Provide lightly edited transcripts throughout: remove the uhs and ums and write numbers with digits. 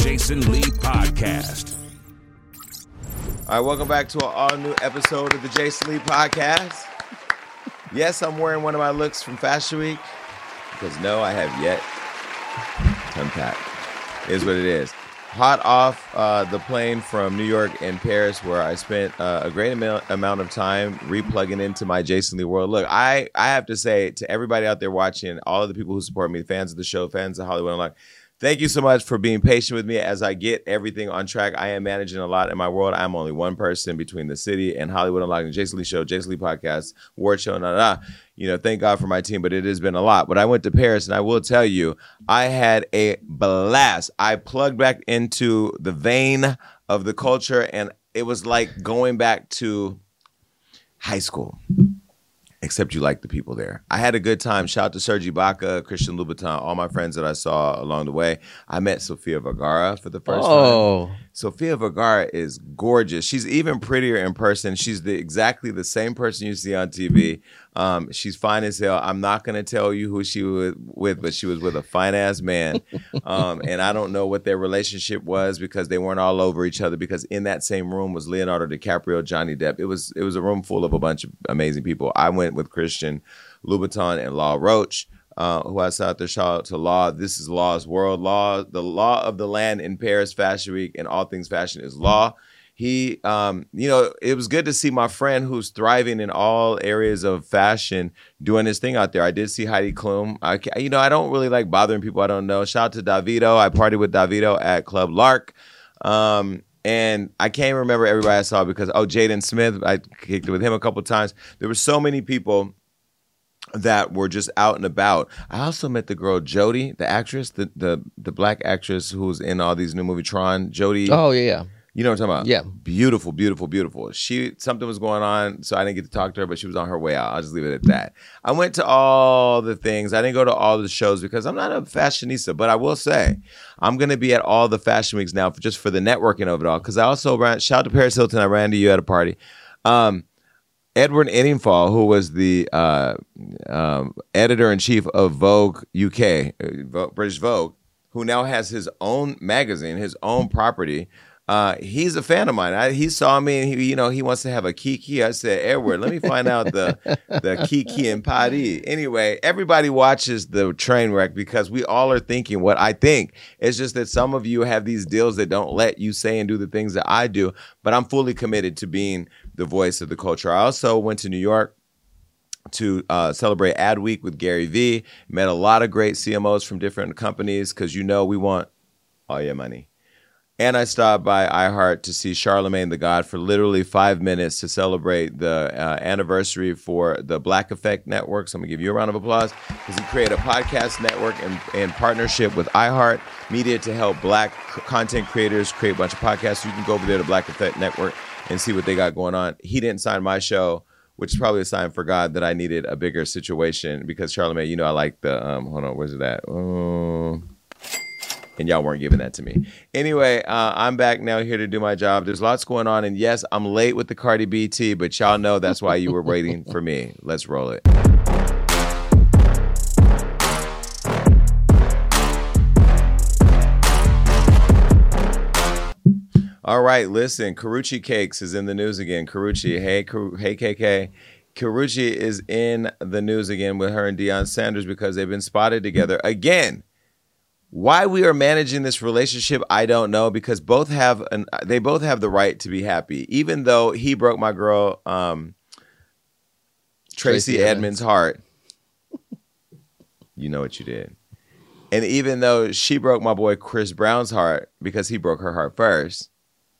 Jason Lee Podcast. All right, welcome back to an all-new episode of the Jason Lee Podcast. Yes, I'm wearing one of my looks from Fashion Week because no, I have yet to unpack. It is what it is. Hot off the plane from New York and Paris, where I spent a great amount of time replugging into my Jason Lee world. Look, I have to say to everybody out there watching, all of the people who support me, fans of the show, fans of Hollywood Unlocked, thank you so much for being patient with me as I get everything on track. I am managing a lot in my world. I'm only one person between the city and Hollywood Unlocked, and Jason Lee Show, Jason Lee Podcast, Award Show, thank God for my team, but it has been a lot. But I went to Paris, and I will tell you, I had a blast. I plugged back into the vein of the culture, and it was like going back to high school. Except you like the people there. I had a good time. Shout out to Sergi Baca, Christian Louboutin, all my friends that I saw along the way. I met Sofia Vergara for the first time. Sofia Vergara is gorgeous. She's even prettier in person. She's exactly the same person you see on TV. She's fine as hell. I'm not going to tell you who she was with, but she was with a fine-ass man. And I don't know what their relationship was because they weren't all over each other, because in that same room was Leonardo DiCaprio, Johnny Depp. It was a room full of a bunch of amazing people. I went with Christian Louboutin and Law Roach, who I saw out there. Shout out to Law. This is Law's world. Law, the law of the land in Paris Fashion Week, and all things fashion is Law. He, it was good to see my friend who's thriving in all areas of fashion doing his thing out there. I did see Heidi Klum. I don't really like bothering people I don't know. Shout out to Davido. I partied with Davido at Club Lark. And I can't remember everybody I saw because, Jaden Smith, I kicked it with him a couple of times. There were so many people that were just out and about. I also met the girl Jodie, the actress, the black actress who's in all these new movies, Tron. Jodie. Oh, yeah. You know what I'm talking about? Yeah. Beautiful, beautiful, beautiful. Something was going on, so I didn't get to talk to her, but she was on her way out. I'll just leave it at that. I went to all the things. I didn't go to all the shows because I'm not a fashionista, but I will say I'm going to be at all the fashion weeks now just for the networking of it all, because I also shout out to Paris Hilton. I ran into you at a party. Edward Inningfall, who was the editor-in-chief of Vogue UK, British Vogue, who now has his own magazine, his own property. He's a fan of mine. He saw me and he wants to have a Kiki. I said, Edward, let me find out the Kiki and Paris. Anyway, everybody watches the train wreck because we all are thinking what I think. It's just that some of you have these deals that don't let you say and do the things that I do, but I'm fully committed to being the voice of the culture. I also went to New York to celebrate Ad Week with Gary Vee. Met a lot of great CMOs from different companies because we want all your money. And I stopped by iHeart to see Charlemagne the God for literally 5 minutes to celebrate the anniversary for the Black Effect Network. So I'm going to give you a round of applause because he created a podcast network in partnership with iHeart Media to help Black content creators create a bunch of podcasts. So you can go over there to Black Effect Network and see what they got going on. He didn't sign my show, which is probably a sign for God that I needed a bigger situation because Charlemagne, I like the, hold on, where's it at? And y'all weren't giving that to me. Anyway, I'm back now here to do my job. There's lots going on. And yes, I'm late with the Cardi B tea, but y'all know that's why you were waiting for me. Let's roll it. All right, listen, Karrueche Cakes is in the news again. Karrueche, hey KK. Karrueche is in the news again with her and Deion Sanders because they've been spotted together again. Why we are managing this relationship, I don't know, because they both have the right to be happy. Even though he broke my girl Tracy Edmonds' heart. You know what you did. And even though she broke my boy Chris Brown's heart because he broke her heart first.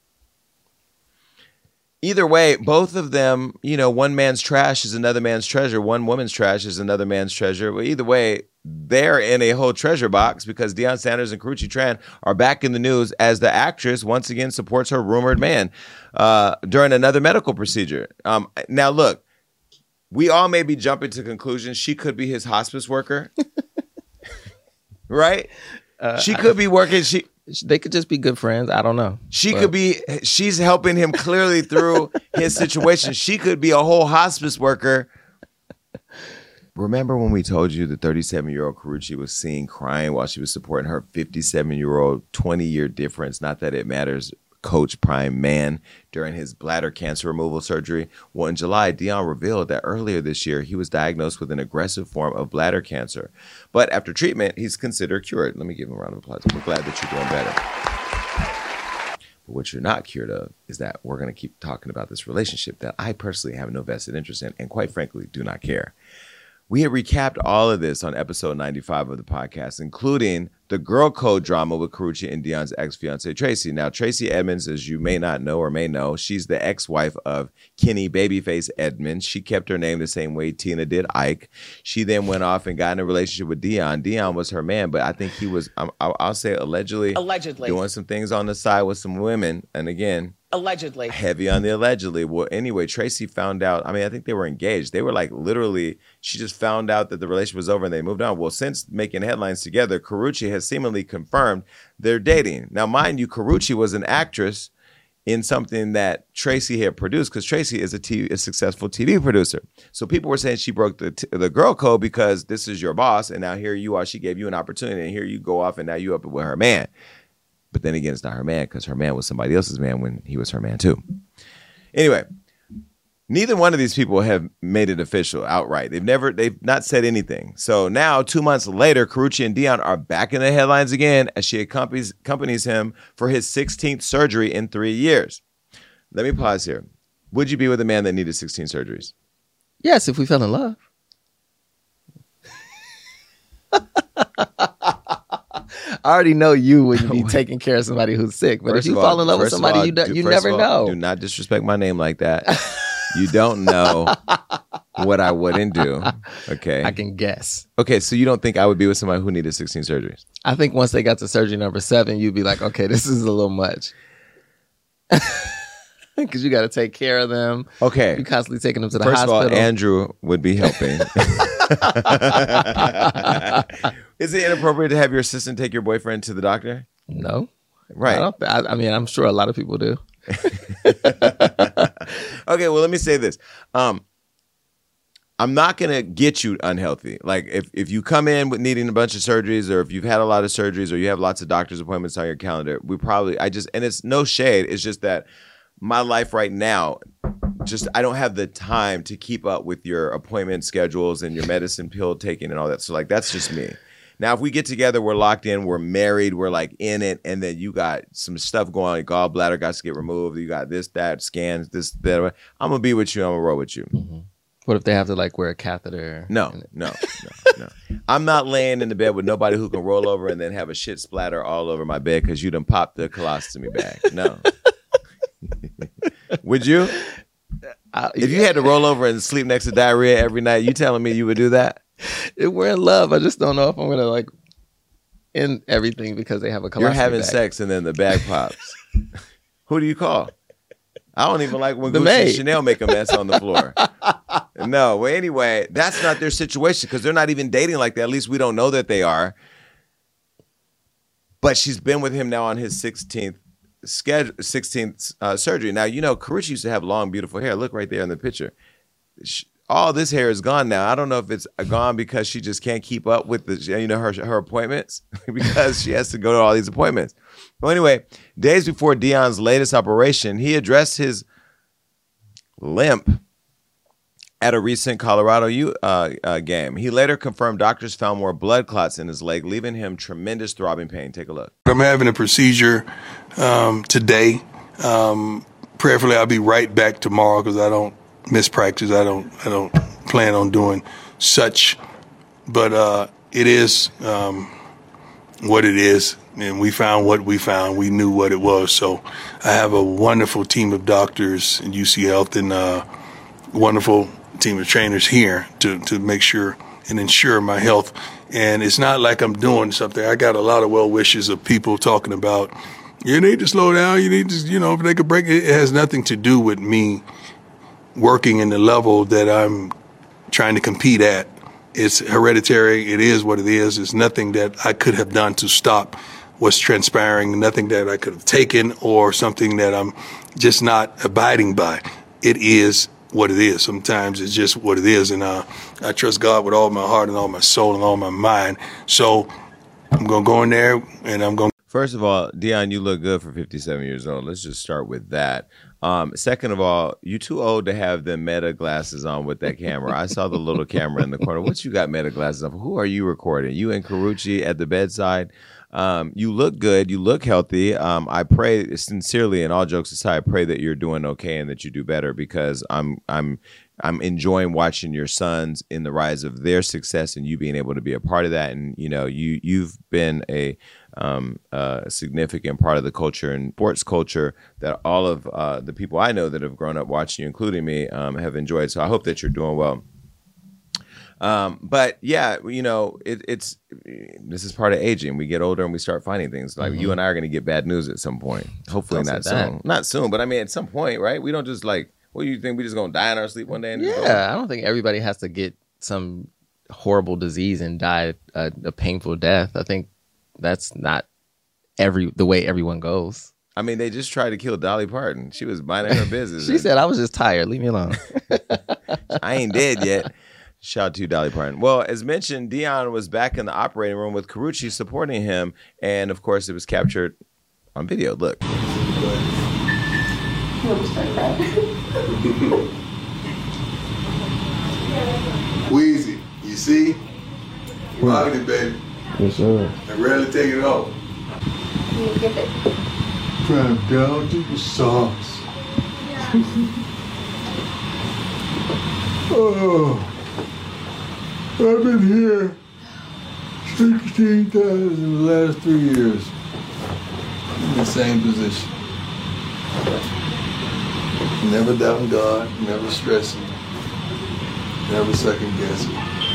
Either way, both of them, one man's trash is another man's treasure. One woman's trash is another man's treasure. Well, either way, they're in a whole treasure box because Deion Sanders and Karrueche Tran are back in the news as the actress once again supports her rumored man during another medical procedure. Now, look, we all may be jumping to conclusions. She could be his hospice worker, right? She could be working. They could just be good friends. I don't know. She's helping him clearly through his situation. She could be a whole hospice worker Remember when we told you the 37-year-old Karrueche was seen crying while she was supporting her 57-year-old 20-year difference, not that it matters, coach prime man during his bladder cancer removal surgery? Well, in July, Deion revealed that earlier this year, he was diagnosed with an aggressive form of bladder cancer. But after treatment, he's considered cured. Let me give him a round of applause. We're glad that you're doing better. But what you're not cured of is that we're going to keep talking about this relationship that I personally have no vested interest in and quite frankly do not care. We had recapped all of this on episode 95 of the podcast, including the girl code drama with Karrueche and Deion's ex-fiancée, Tracy. Now, Tracy Edmonds, as you may not know or may know, she's the ex-wife of Kenny Babyface Edmonds. She kept her name the same way Tina did Ike. She then went off and got in a relationship with Deion. Deion was her man, but I think he was, I'll say allegedly doing some things on the side with some women. And again, allegedly. Heavy on the allegedly. Well, anyway, Tracy found out. I mean, I think they were engaged. They were like literally, she just found out that the relationship was over and they moved on. Well, since making headlines together, Karrueche has seemingly confirmed they're dating. Now, mind you, Karrueche was an actress in something that Tracy had produced because Tracy is a successful TV producer. So people were saying she broke the girl code because this is your boss and now here you are. She gave you an opportunity and here you go off and now you up with her man. But then again, it's not her man because her man was somebody else's man when he was her man too. Anyway, neither one of these people have made it official outright. They've not said anything. So now 2 months later, Karrueche and Deion are back in the headlines again as she accompanies him for his 16th surgery in 3 years. Let me pause here. Would you be with a man that needed 16 surgeries? Yes, if we fell in love. I already know you wouldn't be taking care of somebody who's sick, but if you fall in love with somebody, you never know. Do not disrespect my name like that. You don't know what I wouldn't do. Okay. I can guess. Okay, so you don't think I would be with somebody who needed 16 surgeries? I think once they got to surgery number 7, you'd be like, okay, this is a little much. Because you got to take care of them. Okay. You're constantly taking them to the hospital. First of all, Andrew would be helping. Is it inappropriate to have your assistant take your boyfriend to the doctor? No. Right. I mean, I'm sure a lot of people do. Okay, well, let me say this. I'm not going to get you unhealthy. Like, if you come in with needing a bunch of surgeries or if you've had a lot of surgeries or you have lots of doctor's appointments on your calendar, and it's no shade. It's just that my life right now, I don't have the time to keep up with your appointment schedules and your medicine pill taking and all that. So, like, that's just me. Now, if we get together, we're locked in, we're married, we're like in it, and then you got some stuff going on, like gallbladder got to get removed, you got this, that, scans, this, that. I'm going to be with you, I'm going to roll with you. Mm-hmm. What if they have to like wear a catheter? No. I'm not laying in the bed with nobody who can roll over and then have a shit splatter all over my bed because you done popped the colostomy bag. No. Would you? If you had to roll over and sleep next to diarrhea every night, you telling me you would do that? If we're in love, I just don't know if I'm going to like end everything because they have a colostomy You're having bag. sex and then the bag pops. Who do you call? I don't even like when Gucci and Chanel make a mess on the floor. No, well, anyway, that's not their situation because they're not even dating like that. At least we don't know that they are. But she's been with him now on his 16th surgery. Now, you know, Karrueche used to have long, beautiful hair. Look right there in the picture. All this hair is gone now. I don't know if it's gone because she just can't keep up with her appointments because she has to go to all these appointments. Well, anyway, days before Deion's latest operation, he addressed his limp at a recent Colorado game. He later confirmed doctors found more blood clots in his leg, leaving him tremendous throbbing pain. Take a look. I'm having a procedure today. Prayerfully, I'll be right back tomorrow because I don't miss practice. I don't plan on doing such, but it is what it is, and we found what we found. We knew what it was. So I have a wonderful team of doctors in UC Health and a wonderful team of trainers here to make sure and ensure my health. And it's not like I'm doing something. I got a lot of well wishes of people talking about, you need to slow down. You need to, if they could break it. It has nothing to do with me working in the level that I'm trying to compete at. It's hereditary. It is what it is. There's nothing that I could have done to stop what's transpiring, nothing that I could have taken or something that I'm just not abiding by. It is what it is. Sometimes it's just what it is. And I trust God with all my heart and all my soul and all my mind. So I'm going to go in there and I'm going to. First of all, Deion, you look good for 57 years old. Let's just start with that. Second of all, you too old to have the Meta glasses on with that camera. I saw the little camera in the corner. What you got Meta glasses on? Who are you recording? You and Karrueche at the bedside? You look good. You look healthy. I pray sincerely, and all jokes aside, I pray that you're doing okay and that you do better, because I'm enjoying watching your sons in the rise of their success and you being able to be a part of that. And you've been a significant part of the culture and sports culture that all of the people I know that have grown up watching you, including me, have enjoyed. So I hope that you're doing well. But yeah, this is part of aging. We get older and we start finding things like you and I are going to get bad news at some point. Hopefully not soon. Not soon, but I mean at some point, right? We don't just what do you think? We just going to die in our sleep one day? I don't think everybody has to get some horrible disease and die a painful death. I think that's not the way everyone goes. I mean, they just tried to kill Dolly Parton. She was minding her business. She said, I was just tired. Leave me alone. I ain't dead yet. Shout out to Dolly Parton. Well, as mentioned, Deion was back in the operating room with Karrueche supporting him. And, of course, it was captured on video. Look. Wheezy, you see? Mahogany, baby. Yes, sir. I rarely take it off. You get it. Prime down to the sauce. Oh, I've been here 16 times in the last 3 years. In the same position. Never doubting God, never stressing, never second guessing.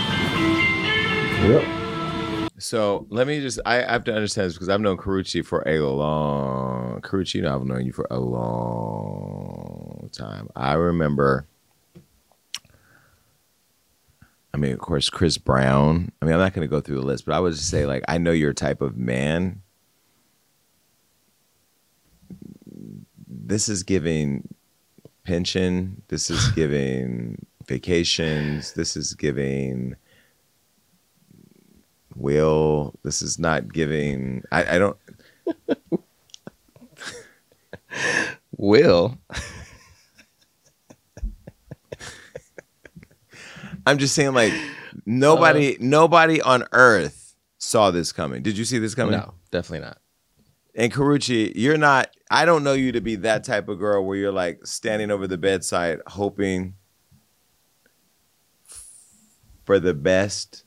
Yep. So let me I have to understand this because I've known Karrueche for a long, Karrueche, I've known you for a long time. I remember, of course, Chris Brown. I'm not going to go through the list, but I would just say, I know your type of man. This is giving pension. This is giving vacations. This is giving will. This is not giving. I don't. Will. I'm just saying, nobody on earth saw this coming. Did you see this coming? No, definitely not. And Karrueche, you're not. I don't know you to be that type of girl where you're standing over the bedside hoping for the best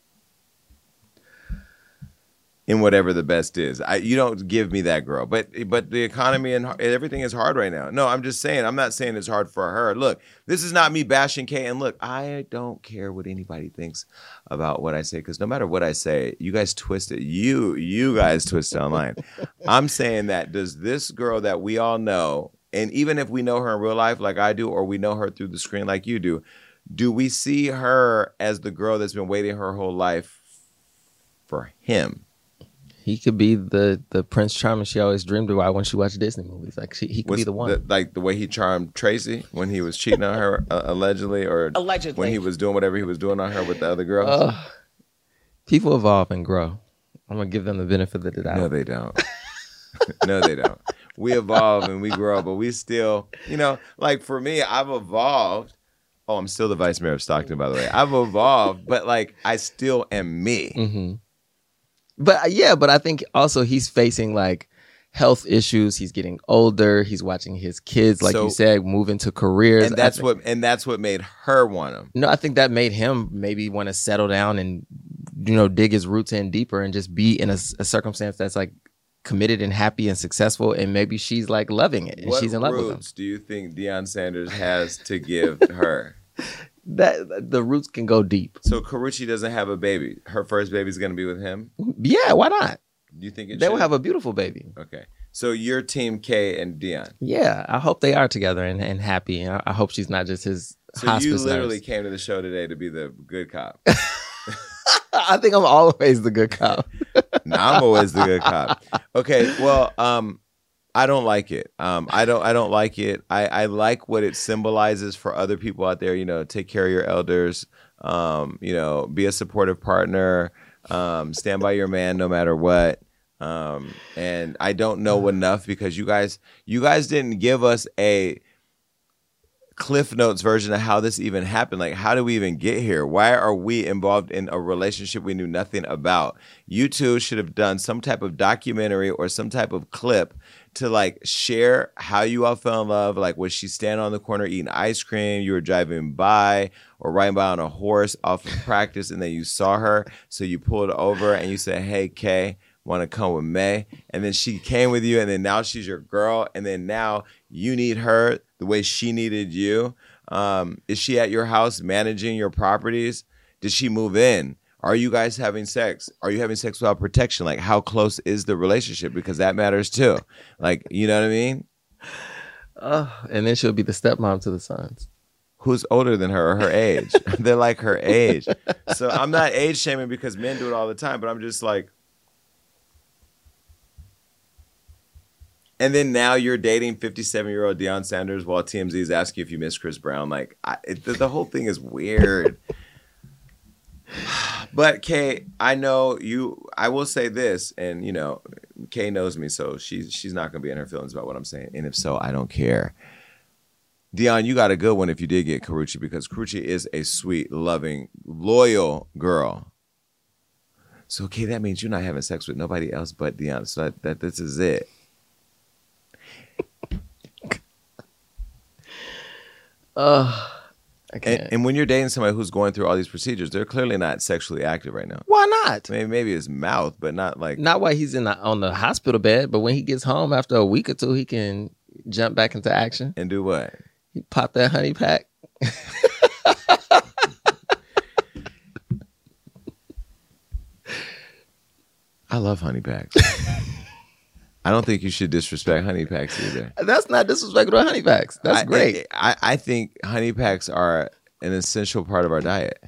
in whatever the best is. You don't give me that girl. But the economy and everything is hard right now. No, I'm just saying. I'm not saying it's hard for her. Look, this is not me bashing Kay. And look, I don't care what anybody thinks about what I say, because no matter what I say, you guys twist it. You guys twist it online. I'm saying that does this girl that we all know, and even if we know her in real life like I do, or we know her through the screen like you do we see her as the girl that's been waiting her whole life for him? He could be the Prince Charming she always dreamed about when she watched Disney movies. He could be the one. The way he charmed Tracy when he was cheating on her, allegedly, when he was doing whatever he was doing on her with the other girls. People evolve and grow. I'm going to give them the benefit of the doubt. No, they don't. No, they don't. We evolve and we grow, but we still, for me, I've evolved. Oh, I'm still the vice mayor of Stockton, by the way. I've evolved, but I still am me. Mm-hmm. But I think also he's facing health issues. He's getting older. He's watching his kids, you said, move into careers. And that's what made her want him. No, I think that made him maybe want to settle down and dig his roots in deeper and just be in a circumstance that's committed and happy and successful. And maybe she's loving it and she's in love with him. What roots do you think Deion Sanders has to give her? That the roots can go deep. So Karrueche doesn't have a baby. Her first baby's going to be with him? Yeah, why not? Do you think they will have a beautiful baby? Okay. So you're team Kay and Deion? Yeah, I hope they are together and happy. And I hope she's not just his hospice you literally nurse. Came to the show today to be the good cop. I think I'm always the good cop. No, I'm always the good cop. Okay, well, I don't like it. I don't like it. I like what it symbolizes for other people out there. You know, take care of your elders. You know, be a supportive partner. Stand by your man no matter what. And I don't know enough because you guys didn't give us a Cliff Notes version of how this even happened. Like, how did we even get here? Why are we involved in a relationship we knew nothing about? You two should have done some type of documentary or some type of clip to like share how you all fell in love. Like, was she standing on the corner eating ice cream? You were driving by or riding by on a horse off of practice, and then you saw her, so you pulled over and you said, "Hey, Kay, want to come with May?" And then she came with you, and then now she's your girl, and then now you need her the way she needed you. Is she at your house managing your properties? Did she move in? Are you guys having sex? Are you having sex without protection? Like, how close is the relationship? Because that matters too. Like, you know what I mean? And then she'll be the stepmom to the sons. Who's older than her or her age? They're like her age. So I'm not age shaming because men do it all the time, but I'm just like, and then now you're dating 57-year-old Deion Sanders while TMZ is asking if you miss Chris Brown. Like, the whole thing is weird. But Kay, I know you. I will say this, and you know, Kay knows me, so she's not gonna be in her feelings about what I'm saying. And if so, I don't care. Deion, you got a good one if you did get Karrueche, because Karrueche is a sweet, loving, loyal girl. So, okay, that means you're not having sex with nobody else but Deion. So that this is it. I can't. And when you're dating somebody who's going through all these procedures, they're clearly not sexually active right now. Why not? Maybe his mouth, but not like... Not while he's on the hospital bed, but when he gets home after a week or two, he can jump back into action. And do what? He pop that honey pack. I love honey packs. I don't think you should disrespect honey packs either. That's not disrespectful to honey packs. That's great. I think honey packs are an essential part of our diet.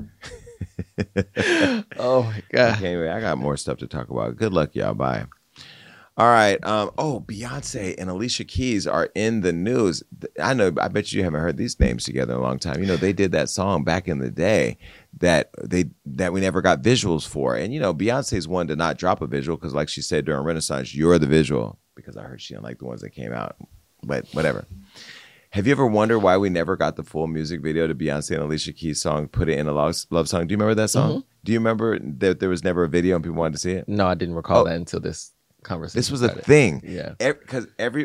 Oh my God. Okay, anyway, I got more stuff to talk about. Good luck, y'all. Bye. All right. Beyonce and Alicia Keys are in the news. I bet you haven't heard these names together in a long time. You know, they did that song back in the day that we never got visuals for. And, you know, Beyonce's one to not drop a visual because, like she said during Renaissance, you're the visual, because I heard she didn't like the ones that came out. But whatever. Have you ever wondered why we never got the full music video to Beyonce and Alicia Keys' song, Put It in a Love Song? Do you remember that song? Mm-hmm. Do you remember that there was never a video and people wanted to see it? No, I didn't recall that until this conversation. This was a thing. Yeah. Because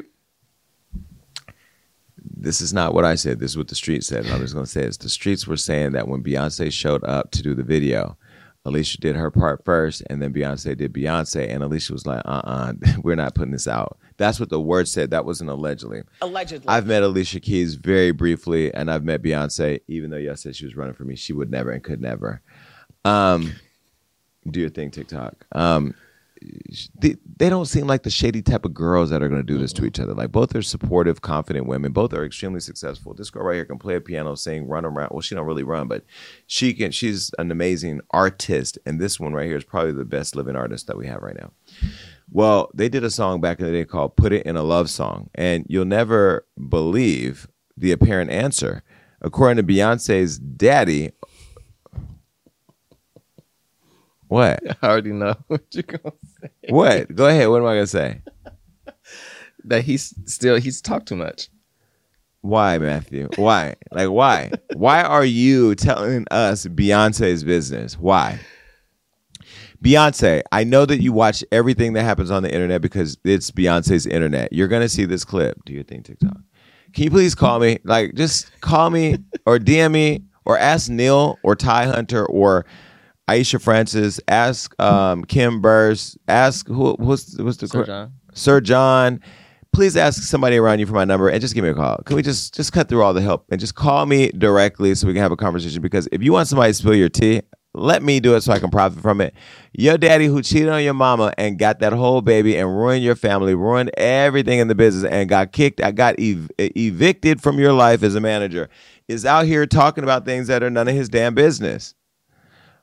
this is not what I said. This is what the streets said. And I'm just going to say this. The streets were saying that when Beyonce showed up to do the video, Alicia did her part first, and then Beyonce did Beyonce, and Alicia was like, we're not putting this out. That's what the word said. That wasn't allegedly. Allegedly. I've met Alicia Keys very briefly, and I've met Beyonce, even though y'all said she was running for me. She would never and could never. Do your thing, TikTok. They don't seem like the shady type of girls that are going to do this to each other. Like, both are supportive, confident women. Both are extremely successful. This girl right here can play a piano, sing, run around. Well, she don't really run, but she's an amazing artist. And this one right here is probably the best living artist that we have right now. Well, they did a song back in the day called Put It in a Love Song. And you'll never believe the apparent answer. According to Beyonce's daddy, what? I already know what you're going to say. What? Go ahead. What am I going to say? That he's talked too much. Why, Matthew? Why? Like, why? Why are you telling us Beyonce's business? Why? Beyonce, I know that you watch everything that happens on the internet because it's Beyonce's internet. You're going to see this clip. Do your thing, TikTok. Can you please call me? Like, just call me or DM me or ask Neil or Ty Hunter or Aisha Francis, ask Kim Burrs, ask what's the Sir John. Sir John. Please ask somebody around you for my number and just give me a call. Can we just cut through all the help and just call me directly so we can have a conversation? Because if you want somebody to spill your tea, let me do it so I can profit from it. Your daddy who cheated on your mama and got that whole baby and ruined your family, ruined everything in the business and got evicted from your life as a manager is out here talking about things that are none of his damn business.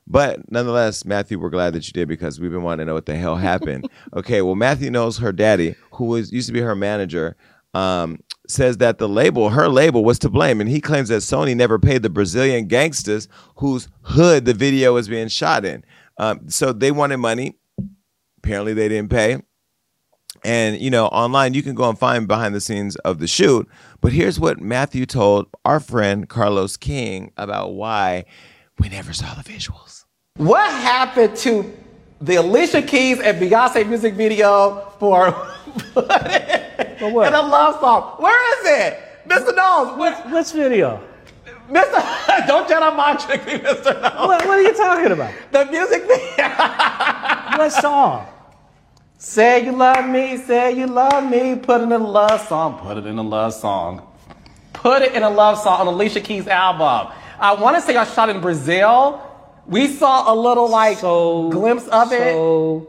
But nonetheless, Matthew, we're glad that you did because we've been wanting to know what the hell happened. Okay, well, Matthew knows her daddy, who used to be her manager, says that her label was to blame. And he claims that Sony never paid the Brazilian gangsters whose hood the video was being shot in. So they wanted money. Apparently they didn't pay. And, online you can go and find behind the scenes of the shoot. But here's what Matthew told our friend Carlos King about why we never saw the visuals. What happened to the Alicia Keys and Beyonce music video for what? And a love song? Where is it? Mr. Knowles. Which video? Mr. Don't tell him my trick me, Mr. Knowles. What are you talking about? The music video. What song? Say you love me, put it in a love song, put it in a love song. Put it in a love song on Alicia Keys' album. I want to say I shot in Brazil. We saw a little glimpse of it. So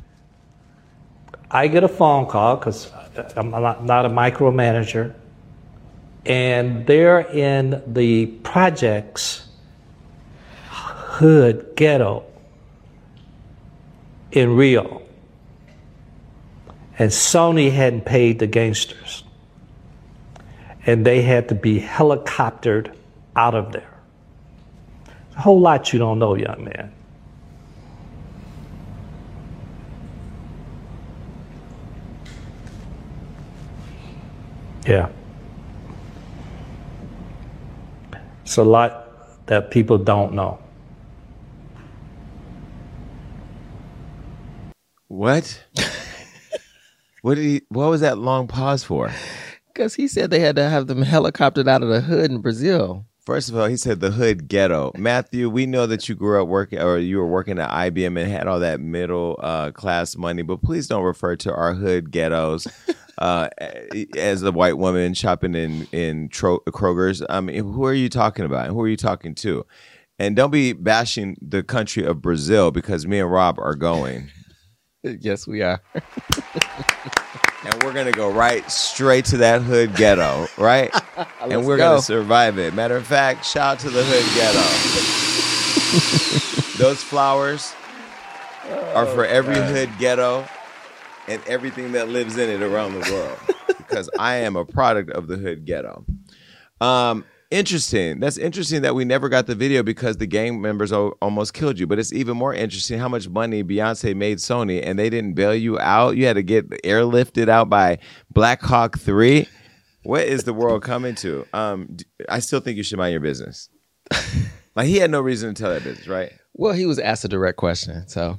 I get a phone call because I'm not a micromanager. And they're in the project's hood ghetto in Rio. And Sony hadn't paid the gangsters. And they had to be helicoptered out of there. A whole lot you don't know, young man. Yeah. It's a lot that people don't know. What? What was that long pause for? Because he said they had to have them helicoptered out of the hood in Brazil. First of all, he said the hood ghetto. Matthew, we know that you grew up you were working at IBM and had all that middle class money, but please don't refer to our hood ghettos as a white woman shopping in Kroger's. I mean, who are you talking about? And who are you talking to? And don't be bashing the country of Brazil because me and Rob are going. Yes, we are. And we're going to go straight to that hood ghetto, right? And we're going to survive it. Matter of fact, shout out to the hood ghetto. Those flowers are for every hood ghetto and everything that lives in it around the world. Because I am a product of the hood ghetto. Interesting. That's interesting that we never got the video because the gang members almost killed you. But it's even more interesting how much money Beyonce made Sony and they didn't bail you out. You had to get airlifted out by Black Hawk 3. What is the world coming to? I still think you should mind your business. Like he had no reason to tell that business, right? Well, he was asked a direct question, so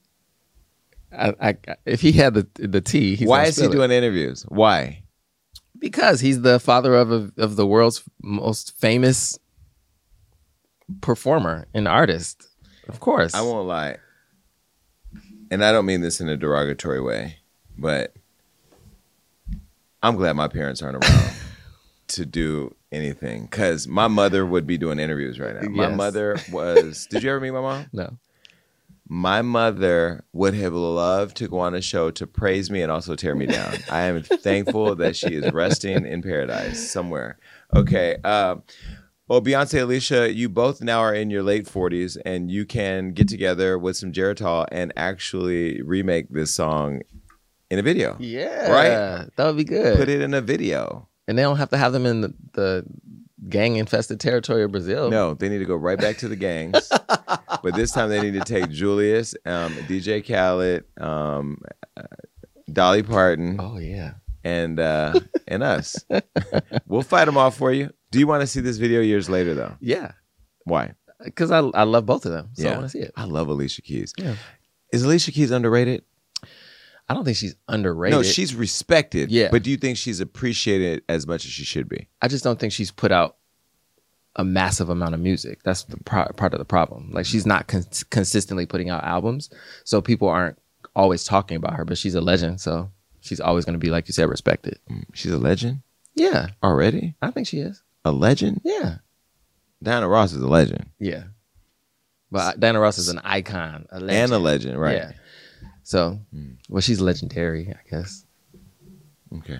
if he had the tea, he's why is he doing interviews? Why? Because he's the father of the world's most famous performer and artist. Of course. I won't lie. And I don't mean this in a derogatory way, but I'm glad my parents aren't around to do anything. Because my mother would be doing interviews right now. Yes. My mother was... Did you ever meet my mom? No. My mother would have loved to go on a show to praise me and also tear me down. I am thankful that she is resting in paradise somewhere. Okay. Well, Beyonce, Alicia, you both now are in your late 40s and you can get together with some Geritol and actually remake this song in a video. Yeah. Right? That would be good. Put it in a video. And they don't have to have them in the gang-infested territory of Brazil. No, they need to go right back to the gangs. But this time they need to take Julius, DJ Khaled, Dolly Parton. Oh, yeah. And us. We'll fight them off for you. Do you want to see this video years later, though? Yeah. Why? Because I love both of them. So yeah. I want to see it. I love Alicia Keys. Yeah. Is Alicia Keys underrated? I don't think she's underrated. No, she's respected. Yeah. But do you think she's appreciated as much as she should be? I just don't think she's put out a massive amount of music. That's the part of the problem. Like she's not consistently putting out albums, so people aren't always talking about her. But she's a legend, so she's always going to be, like you said, respected. She's a legend? Yeah. Already? I think she is. A legend? Yeah. Diana Ross is a legend. Yeah. But Diana Ross is an icon. A legend. And a legend, right. Yeah. So, well, she's legendary, I guess. Okay.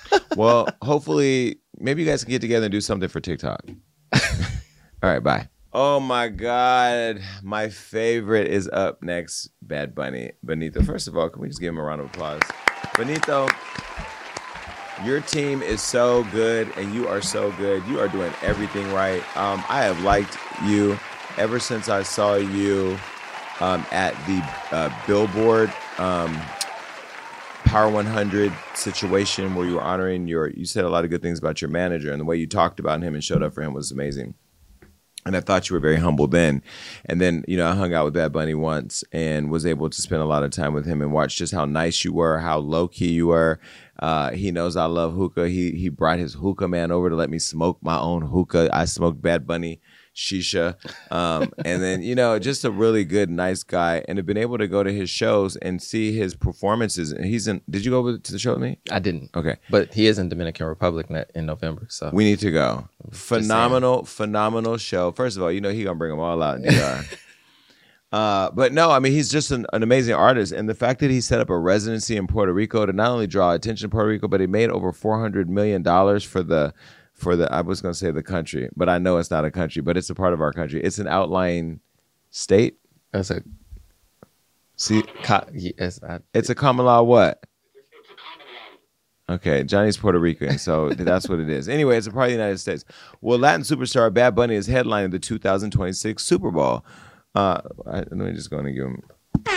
Well, hopefully, maybe you guys can get together and do something for TikTok. All right, bye. Oh my God. My favorite is up next, Bad Bunny. Benito, first of all, can we just give him a round of applause? Benito, your team is so good and you are so good. You are doing everything right. I have liked you ever since I saw you at the Billboard Power 100 situation where you were honoring you said a lot of good things about your manager, and the way you talked about him and showed up for him was amazing. And I thought you were very humble then. And then, I hung out with Bad Bunny once and was able to spend a lot of time with him and watch just how nice you were, how low-key you were. He knows I love hookah. He brought his hookah man over to let me smoke my own hookah. I smoked Bad Bunny shisha. And then, just a really good, nice guy. And have been able to go to his shows and see his performances. And did you go over to the show with me? I didn't. Okay. But he is in Dominican Republic in November. So we need to go. Phenomenal show. First of all, he gonna bring them all out in DR. But no, I mean, he's just an amazing artist. And the fact that he set up a residency in Puerto Rico to not only draw attention to Puerto Rico, but he made over $400 million for the, I was going to say the country, but I know it's not a country, but it's a part of our country. It's an outlying state. It's a common law what? Okay, Johnny's Puerto Rican, so that's what it is. Anyway, it's a part of the United States. Well, Latin superstar Bad Bunny is headlining the 2026 Super Bowl. Let me just go and give him.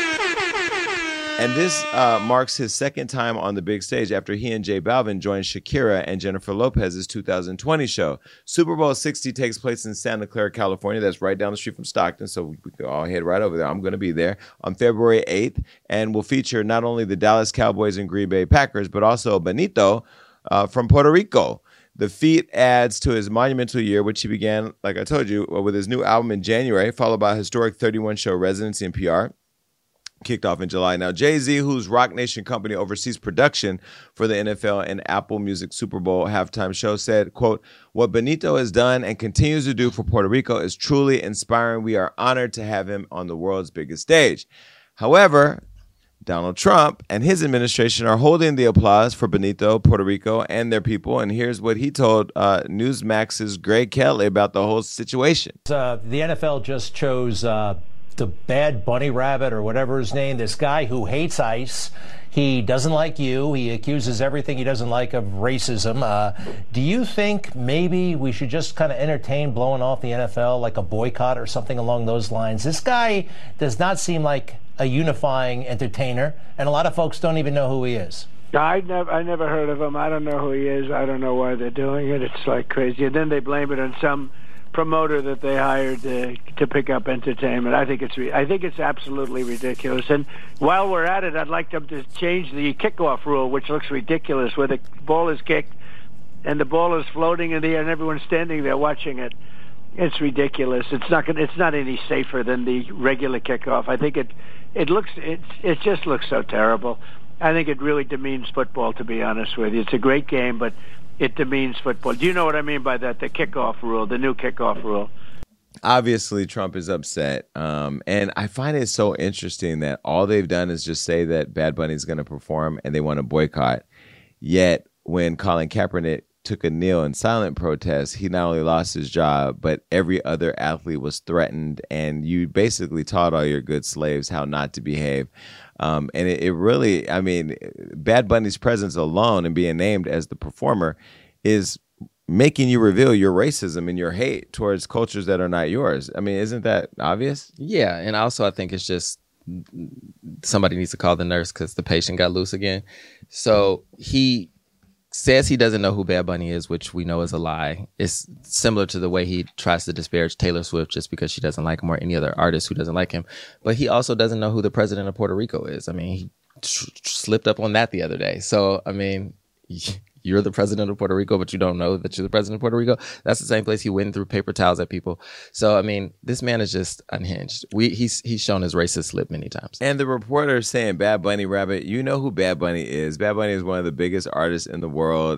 And this marks his second time on the big stage after he and J Balvin joined Shakira and Jennifer Lopez's 2020 show. Super Bowl 60 takes place in Santa Clara, California. That's right down the street from Stockton, so we can all head right over there. I'm going to be there on February 8th, and will feature not only the Dallas Cowboys and Green Bay Packers, but also Benito from Puerto Rico. The feat adds to his monumental year, which he began, like I told you, with his new album in January, followed by a historic 31-show residency in PR. Kicked off in July. Now, Jay-Z, whose Rock Nation company oversees production for the NFL and Apple Music Super Bowl halftime show, said, quote, "What Benito has done and continues to do for Puerto Rico is truly inspiring. We are honored to have him on the world's biggest stage." However, Donald Trump and his administration are holding the applause for Benito, Puerto Rico, and their people. And here's what he told Newsmax's Greg Kelly about the whole situation. The NFL just chose the Bad Bunny Rabbit, or whatever his name, this guy who hates ICE. He doesn't like you. He accuses everything he doesn't like of racism. Do you think maybe we should just kind of entertain blowing off the NFL, like a boycott or something along those lines? This guy does not seem like a unifying entertainer, and a lot of folks don't even know who he is. I never heard of him. I don't know who he is. I don't know why they're doing it. It's like crazy. And then they blame it on some promoter that they hired to pick up entertainment. I think it's absolutely ridiculous. And while we're at it, I'd like them to change the kickoff rule, which looks ridiculous, where the ball is kicked and the ball is floating in the air and everyone's standing there watching it. It's ridiculous. It's not any safer than the regular kickoff. I think it just looks so terrible. I think it really demeans football, to be honest with you. It's a great game, but it demeans football. Do you know what I mean by that? The kickoff rule, the new kickoff rule. Obviously, Trump is upset. And I find it so interesting that all they've done is just say that Bad Bunny is going to perform and they want to boycott. Yet, when Colin Kaepernick took a kneel in silent protest, he not only lost his job, but every other athlete was threatened. And you basically taught all your good slaves how not to behave. And it really, I mean, Bad Bunny's presence alone and being named as the performer is making you reveal your racism and your hate towards cultures that are not yours. I mean, isn't that obvious? Yeah. And also I think it's just somebody needs to call the nurse because the patient got loose again. So he says he doesn't know who Bad Bunny is, which we know is a lie. It's similar to the way he tries to disparage Taylor Swift just because she doesn't like him, or any other artist who doesn't like him. But he also doesn't know who the president of Puerto Rico is. I mean, he slipped up on that the other day. So, I mean, you're the president of Puerto Rico, but you don't know that you're the president of Puerto Rico. That's the same place he went and threw paper towels at people. So, I mean, this man is just unhinged. He's shown his racist slip many times. And the reporter saying Bad Bunny Rabbit, you know who Bad Bunny is. Bad Bunny is one of the biggest artists in the world.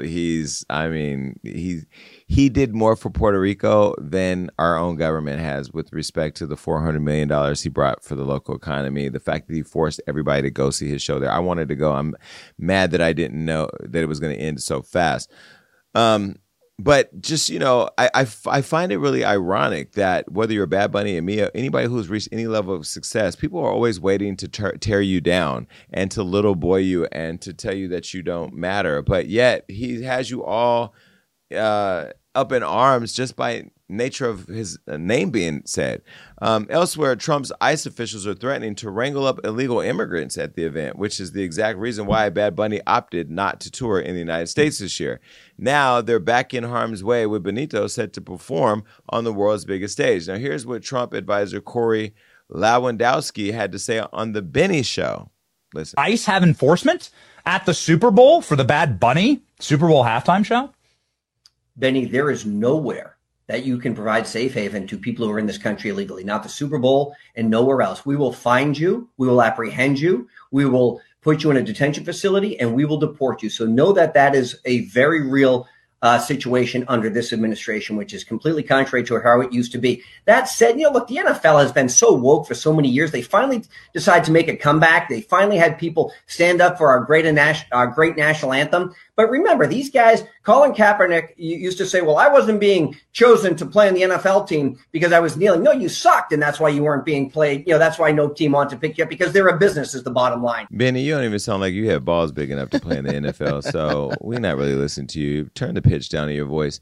He did more for Puerto Rico than our own government has with respect to the $400 million he brought for the local economy. The fact that he forced everybody to go see his show there. I wanted to go. I'm mad that I didn't know that it was going to end so fast. But just, I find it really ironic that whether you're Bad Bunny and Mia, anybody who's reached any level of success, people are always waiting to tear you down and to little boy you and to tell you that you don't matter. But yet he has you all up in arms just by nature of his name being said. Elsewhere, Trump's ICE officials are threatening to wrangle up illegal immigrants at the event, which is the exact reason why Bad Bunny opted not to tour in the United States this year. Now they're back in harm's way with Benito set to perform on the world's biggest stage. Now here's what Trump advisor Corey Lewandowski had to say on the Benny Show. Listen. ICE have enforcement at the Super Bowl for the Bad Bunny Super Bowl halftime show? Benny, there is nowhere that you can provide safe haven to people who are in this country illegally, not the Super Bowl and nowhere else. We will find you. We will apprehend you. We will put you in a detention facility and we will deport you. So know that that is a very real situation under this administration, which is completely contrary to how it used to be. That said, look, the NFL has been so woke for so many years. They finally decided to make a comeback. They finally had people stand up for our great national anthem. But remember, these guys, Colin Kaepernick used to say, well, I wasn't being chosen to play on the NFL team because I was kneeling. No, you sucked, and that's why you weren't being played. That's why no team wanted to pick you up, because they're a business is the bottom line. Benny, you don't even sound like you have balls big enough to play in the NFL, so we're not really listening to you. Turn the pitch down in your voice.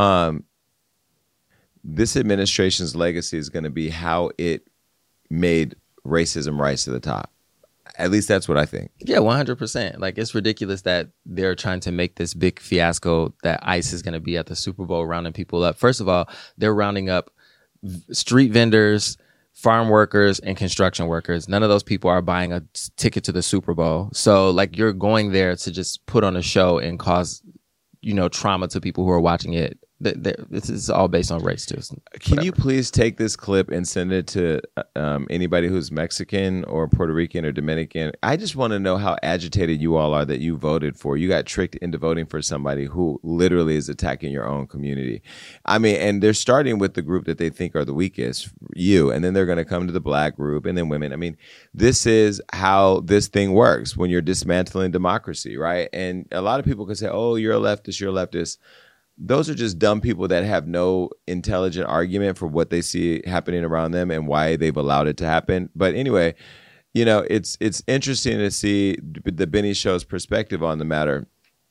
This administration's legacy is going to be how it made racism rise to the top. At least that's what I think. Yeah, 100%. Like, it's ridiculous that they're trying to make this big fiasco that ICE is going to be at the Super Bowl rounding people up. First of all, they're rounding up street vendors, farm workers, and construction workers. None of those people are buying a ticket to the Super Bowl. So, like, you're going there to just put on a show and cause, trauma to people who are watching it. This is all based on race, too. Can you please take this clip and send it to anybody who's Mexican or Puerto Rican or Dominican? I just want to know how agitated you all are that you voted for. You got tricked into voting for somebody who literally is attacking your own community. I mean, and they're starting with the group that they think are the weakest, you, and then they're going to come to the black group and then women. I mean, this is how this thing works when you're dismantling democracy, right? And a lot of people can say, oh, you're a leftist, you're a leftist. Those are just dumb people that have no intelligent argument for what they see happening around them and why they've allowed it to happen. But anyway, it's interesting to see the Benny Show's perspective on the matter.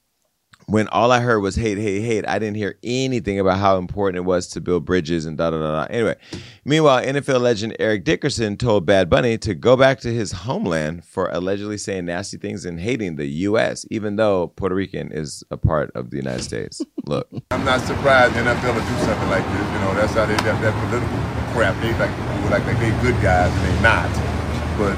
When all I heard was hate, hate, hate, I didn't hear anything about how important it was to build bridges and da-da-da-da. Anyway, meanwhile, NFL legend Eric Dickerson told Bad Bunny to go back to his homeland for allegedly saying nasty things and hating the U.S., even though Puerto Rican is a part of the United States. Look. I'm not surprised the NFL will do something like this. That's how they got that political crap. They like they good guys and they not. But,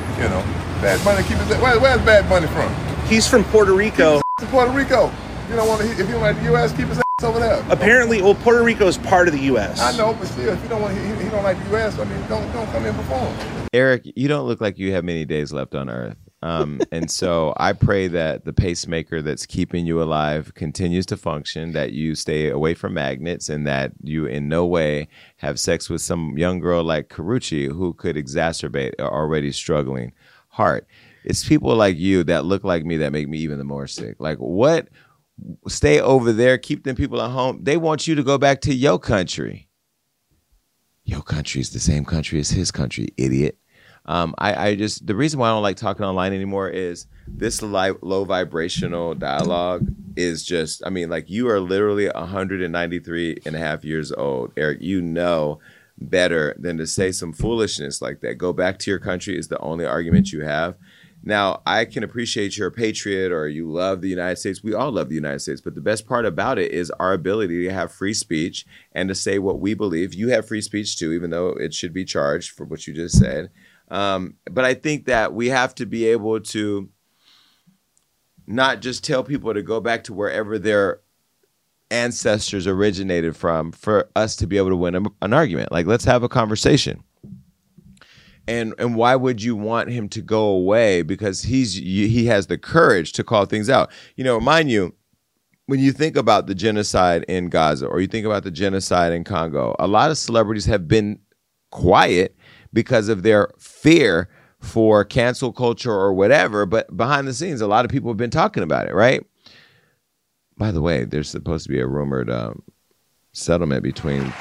Bad Bunny, where's Bad Bunny from? He's from Puerto Rico. He's from Puerto Rico. If you don't like the U.S., keep his ass over there. Apparently, Puerto Rico is part of the U.S. I know, but still, if you don't want, he don't like the U.S. I mean, don't come in and perform. Eric, you don't look like you have many days left on Earth, and so I pray that the pacemaker that's keeping you alive continues to function, that you stay away from magnets, and that you in no way have sex with some young girl like Karrueche who could exacerbate an already struggling heart. It's people like you that look like me that make me even more sick. Like, what? Stay over there, keep them people at home. They want you to go back to your country. Your country is the same country as his country, idiot. The reason why I don't like talking online anymore is this low vibrational dialogue is just, you are literally 193 and a half years old. Eric, better than to say some foolishness like that. Go back to your country is the only argument you have. Now, I can appreciate you're a patriot or you love the United States. We all love the United States. But the best part about it is our ability to have free speech and to say what we believe. You have free speech, too, even though it should be charged for what you just said. But I think that we have to be able to not just tell people to go back to wherever their ancestors originated from for us to be able to win an argument. Like, let's have a conversation. And why would you want him to go away? Because he has the courage to call things out. Mind you, when you think about the genocide in Gaza or you think about the genocide in Congo, a lot of celebrities have been quiet because of their fear for cancel culture or whatever. But behind the scenes, a lot of people have been talking about it, right? By the way, there's supposed to be a rumored settlement between.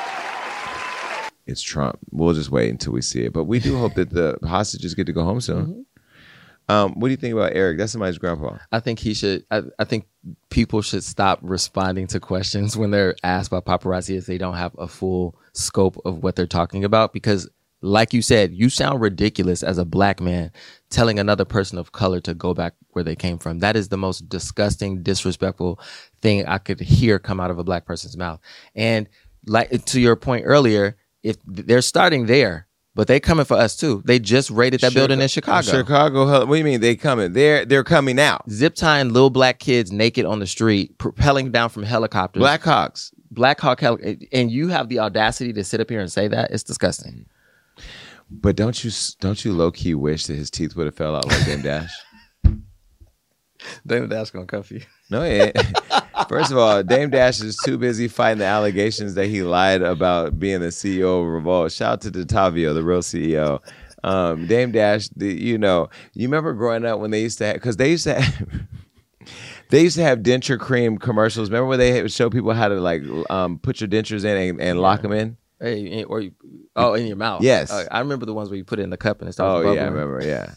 It's Trump. We'll just wait until we see it. But we do hope that the hostages get to go home soon. What do you think about Eric? That's somebody's grandpa. I think he should. I think people should stop responding to questions when they're asked by paparazzi if they don't have a full scope of what they're talking about. Because, like you said, you sound ridiculous as a black man telling another person of color to go back where they came from. That is the most disgusting, disrespectful thing I could hear come out of a black person's mouth. And like to your point earlier, if they're starting there. But they coming for us too. They just raided that building in Chicago. Chicago, what do you mean they coming? They're coming out. Zip tying little black kids naked on the street, propelling down from helicopters. Black Hawks. Black Hawk and you have the audacity to sit up here and say that? It's disgusting. But don't you low key wish that his teeth would have fell out like Dame Dash? Dame Dash gonna cuff you. No, he ain't. First of all, Dame Dash is too busy fighting the allegations that he lied about being the CEO of Revolt. Shout out to DeTavio, the real CEO. Dame Dash, you remember growing up when they used to have, because they used to have denture cream commercials. Remember when they would show people how to put your dentures in and lock them in? Hey, in your mouth. Yes. I remember the ones where you put it in the cup and it starts bubbling. Yeah, I remember, yeah.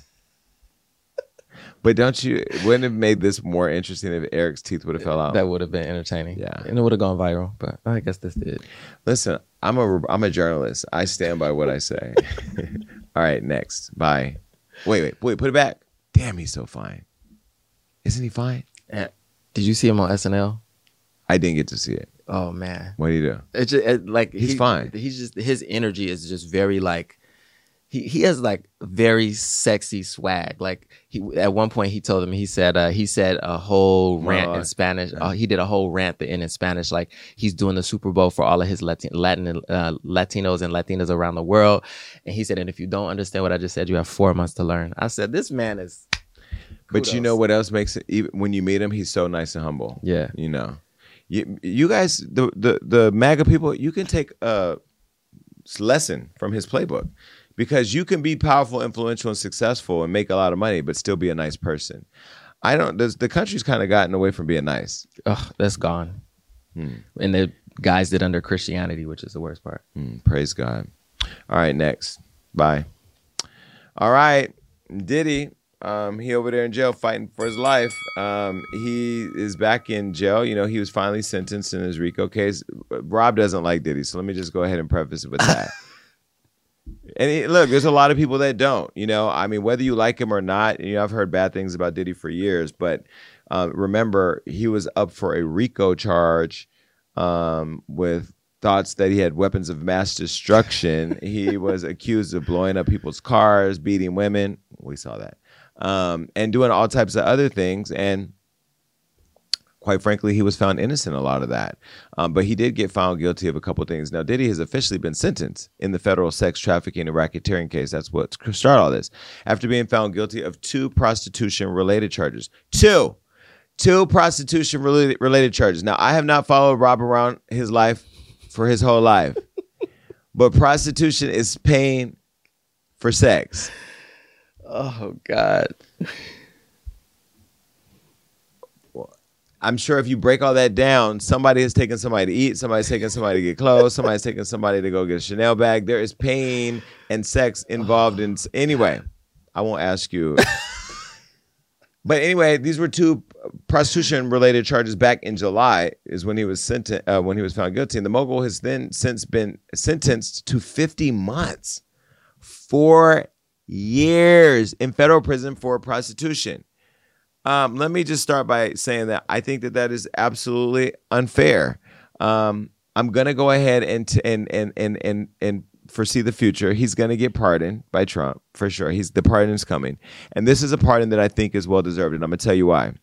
But wouldn't it have made this more interesting if Eric's teeth would have fell out? That would have been entertaining. Yeah. And it would have gone viral, but I guess this did. Listen, I'm a journalist. I stand by what I say. All right, next. Bye. Wait, put it back. Damn, he's so fine. Isn't he fine? Did you see him on SNL? I didn't get to see it. Oh, man. What do you do? It's just, he's fine. He's just, his energy is just very he has very sexy swag. At one point he told him, he said a whole rant in Spanish. He did a whole rant in Spanish, like he's doing the Super Bowl for all of his Latinos and Latinas around the world. And he said, and if you don't understand what I just said, you have 4 months to learn. I said, this man is. But you know what else makes it? Even when you meet him, he's so nice and humble. Yeah, you guys, the MAGA people, you can take a lesson from his playbook. Because you can be powerful, influential, and successful and make a lot of money, but still be a nice person. The country's kind of gotten away from being nice. Ugh, that's gone. And the guys did under Christianity, which is the worst part. Praise God. All right, next. Bye. All right, Diddy. He over there in jail fighting for his life. He is back in jail. He was finally sentenced in his RICO case. Rob doesn't like Diddy, so let me just go ahead and preface it with that. And look, there's a lot of people that don't, whether you like him or not, I've heard bad things about Diddy for years, but remember, he was up for a RICO charge with thoughts that he had weapons of mass destruction. He was accused of blowing up people's cars, beating women. We saw that. And doing all types of other things. And quite frankly, he was found innocent of a lot of that. But he did get found guilty of a couple of things. Now, Diddy has officially been sentenced in the federal sex trafficking and racketeering case. That's what started all this. After being found guilty of 2 prostitution-related charges. Two prostitution-related charges. Now, I have not followed Rob around his life for his whole life. But prostitution is paying for sex. Oh, God. I'm sure if you break all that down, somebody has taken somebody to eat, somebody's taking somebody to get clothes, somebody's taking somebody to go get a Chanel bag. There is pain and sex involved in. Anyway, I won't ask you. But anyway, these were 2 prostitution-related charges back in July. Is when he was when he was found guilty, and the mogul has since been sentenced to 50 months, 4 years in federal prison for prostitution. Let me just start by saying that I think that is absolutely unfair. I'm gonna go ahead and foresee the future. He's gonna get pardoned by Trump for sure. The pardon is coming, and this is a pardon that I think is well deserved. And I'm gonna tell you why.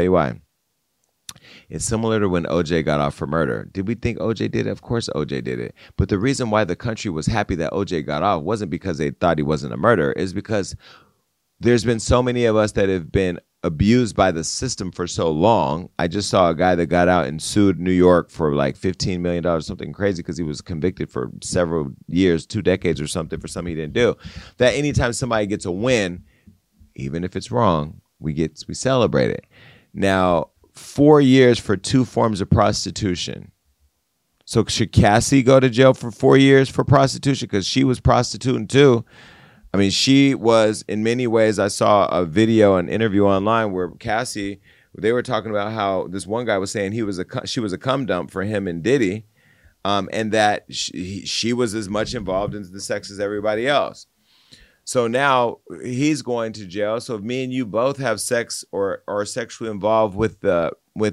It's similar to when OJ got off for murder. Did we think OJ did it? Of course OJ did it. But the reason why the country was happy that OJ got off wasn't because they thought he wasn't a murderer. It's because there's been so many of us that have been abused by the system for so long. I just saw a guy that got out and sued New York for like $15 million, something crazy, because he was convicted for several years, 2 decades or something, for something he didn't do. That anytime somebody gets a win, even if it's wrong, we celebrate it. Now, 4 years for 2 forms of prostitution. So should Cassie go to jail for 4 years for prostitution? Because she was prostituting too. I mean, she was, in many ways, I saw a video, an interview online where Cassie, they were talking about how this one guy was saying she was a cum dump for him and Diddy, and that she was as much involved in the sex as everybody else. So now he's going to jail. So if me and you both have sex or are sexually involved with the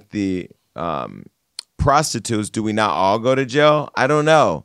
prostitutes, do we not all go to jail? I don't know.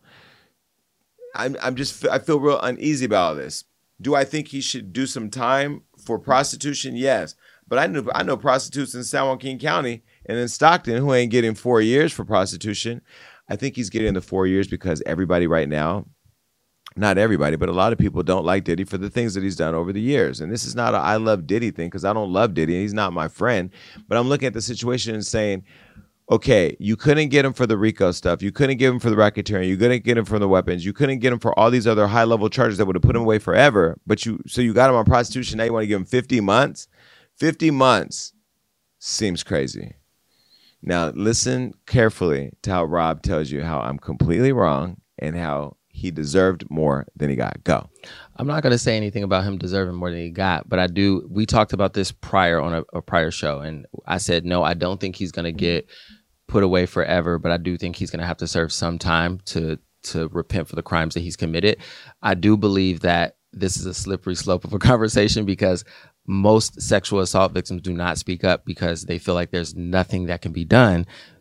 I feel real uneasy about this. Do I think he should do some time for prostitution? Yes. But I know prostitutes in San Joaquin County and in Stockton who ain't getting 4 years for prostitution. I think he's getting the 4 years because everybody right now, not everybody, but a lot of people don't like Diddy for the things that he's done over the years. And this is not a I love Diddy thing because I don't love Diddy. He's not my friend. But I'm looking at the situation and saying, okay, you couldn't get him for the RICO stuff. You couldn't get him for the racketeering. You couldn't get him for the weapons. You couldn't get him for all these other high-level charges that would have put him away forever. But you got him on prostitution. Now you want to give him 50 months? 50 months seems crazy. Now, listen carefully to how Rob tells you how I'm completely wrong and how he deserved more than he got. Go. I'm not going to say anything about him deserving more than he got, but we talked about this prior on a prior show, and I said, no, I don't think he's going to get put away forever, but I do think he's going to have to serve some time to repent for the crimes that he's committed. I do believe that this is a slippery slope of a conversation because most sexual assault victims do not speak up because they feel like there's nothing that can be done.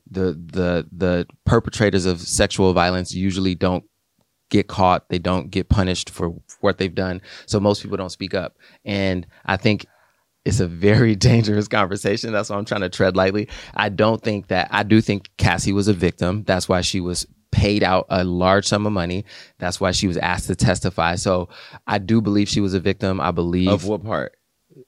The perpetrators of sexual violence usually don't get caught. They don't get punished for what they've done. So most people don't speak up. And I think it's a very dangerous conversation. That's why I'm trying to tread lightly. I do think Cassie was a victim. That's why she was paid out a large sum of money. That's why she was asked to testify. So I do believe she was a victim. I believe. Of what part?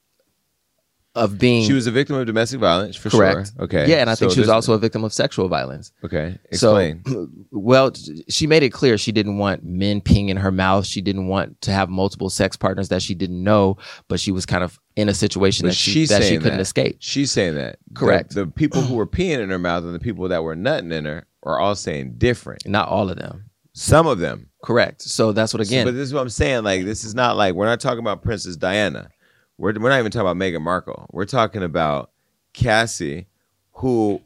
Of being. She was a victim of domestic violence, for correct. Sure. Okay. Yeah, and I think she was also a victim of sexual violence. Okay. Explain. So, well, she made it clear she didn't want men peeing in her mouth. She didn't want to have multiple sex partners that she didn't know, but she was kind of in a situation that she couldn't escape. She's saying that. Correct. The people who were peeing in her mouth and the people that were nutting in her are all saying different. Not all of them. Some of them. Correct. So that's what, again. But this is what I'm saying. Like, this is not like, we're not talking about Princess Diana. We're not even talking about Meghan Markle. We're talking about Cassie, who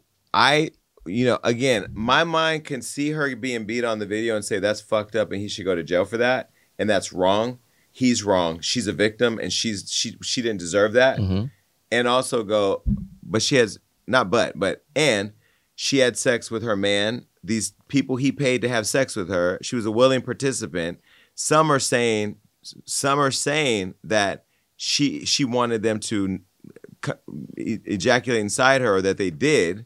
again, my mind can see her being beat on the video and say that's fucked up and he should go to jail for that. And that's wrong. He's wrong. She's a victim and she didn't deserve that. Mm-hmm. And also go, but she has, and she had sex with her man. These people he paid to have sex with her. She was a willing participant. Some are saying that she wanted them to ejaculate inside her, or that they did.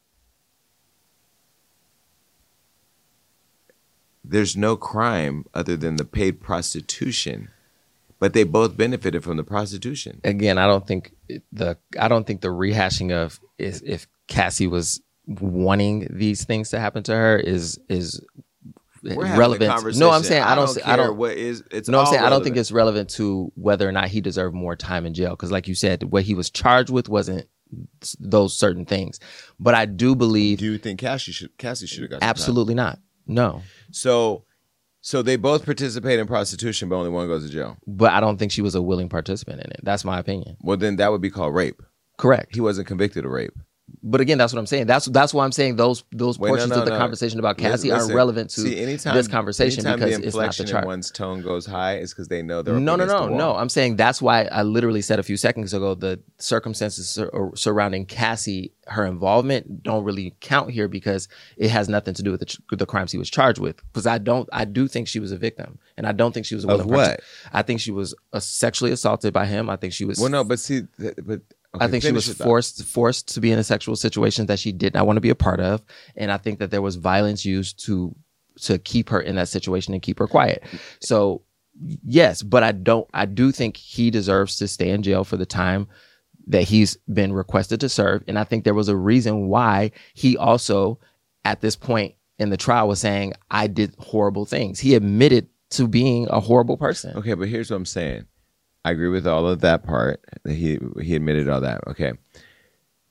There's no crime other than the paid prostitution, but they both benefited from the prostitution. Again, I don't think the rehashing of if Cassie was wanting these things to happen to her is relevant. No, I'm saying I don't think it's relevant to whether or not he deserved more time in jail, because like you said, what he was charged with wasn't those certain things. But I do believe. Do you think Cassie should have got? Absolutely not. No. So they both participate in prostitution, but only one goes to jail. But I don't think she was a willing participant in it. That's my opinion. Well, then that would be called rape. Correct. He wasn't convicted of rape. But again, that's what I'm saying. That's why I'm saying those portions of the conversation about Cassie aren't relevant to this conversation, because it's not the chart. One's tone goes high is because they know they're No. I'm saying that's why I literally said a few seconds ago the circumstances surrounding Cassie, her involvement, don't really count here because it has nothing to do with the crimes he was charged with. Because I do think she was a victim, and I don't think she was a willing person. I think she was sexually assaulted by him. I think she was. Well, no, but see, but. Okay, I think she was forced to be in a sexual situation that she did not want to be a part of, and I think that there was violence used to keep her in that situation and keep her quiet. So yes, but I do think he deserves to stay in jail for the time that he's been requested to serve, and I think there was a reason why he also at this point in the trial was saying I did horrible things. He admitted to being a horrible person. Okay, but here's what I'm saying. I agree with all of that part. He admitted all that. Okay.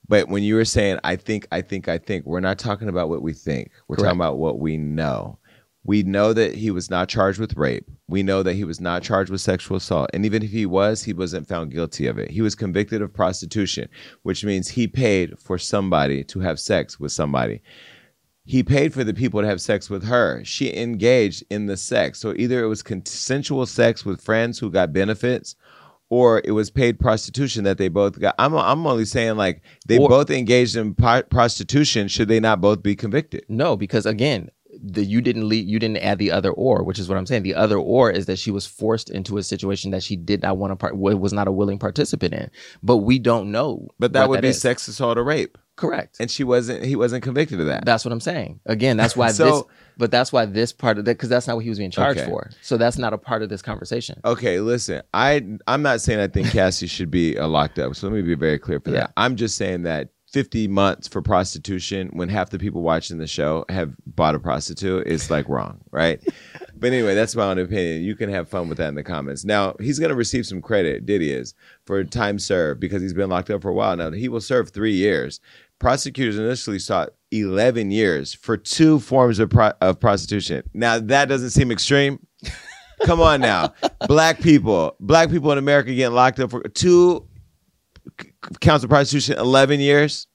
But when you were saying, I think, we're not talking about what we think. We're Correct. talking about what we know. We know that he was not charged with rape. We know that he was not charged with sexual assault. And even if he wasn't found guilty of it. He was convicted of prostitution, which means he paid for somebody to have sex with somebody. He paid for the people to have sex with her. She engaged in the sex. So either it was consensual sex with friends who got benefits, or it was paid prostitution that they both got. I'm only saying, like, they both engaged in prostitution. Should they not both be convicted? No, because again, you didn't add the other or, which is what I'm saying. The other or is that she was forced into a situation that she did not want to was not a willing participant in. But we don't know. But that would be sex assault or rape. Correct. And he wasn't convicted of that. That's what I'm saying. Again, that's why that's why this part of that, because that's not what he was being charged for. So that's not a part of this conversation. Okay, listen, I'm not saying I think Cassie should be locked up. So let me be very clear for that. I'm just saying that 50 months for prostitution when half the people watching the show have bought a prostitute is like wrong, right? But anyway, that's my own opinion. You can have fun with that in the comments. Now, he's going to receive some credit, Diddy is, for time served because he's been locked up for a while now. He will serve 3 years. Prosecutors initially sought 11 years for 2 forms of prostitution. Now, that doesn't seem extreme. Come on now. Black people in America getting locked up for 2 counts of prostitution, 11 years.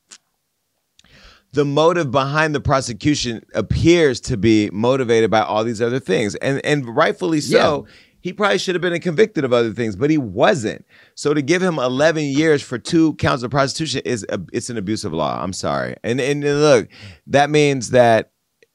The motive behind the prosecution appears to be motivated by all these other things. And rightfully so. Yeah. He probably should have been convicted of other things, but he wasn't. So to give him 11 years for 2 counts of prostitution it's an abuse of law. I'm sorry. And look, that means that,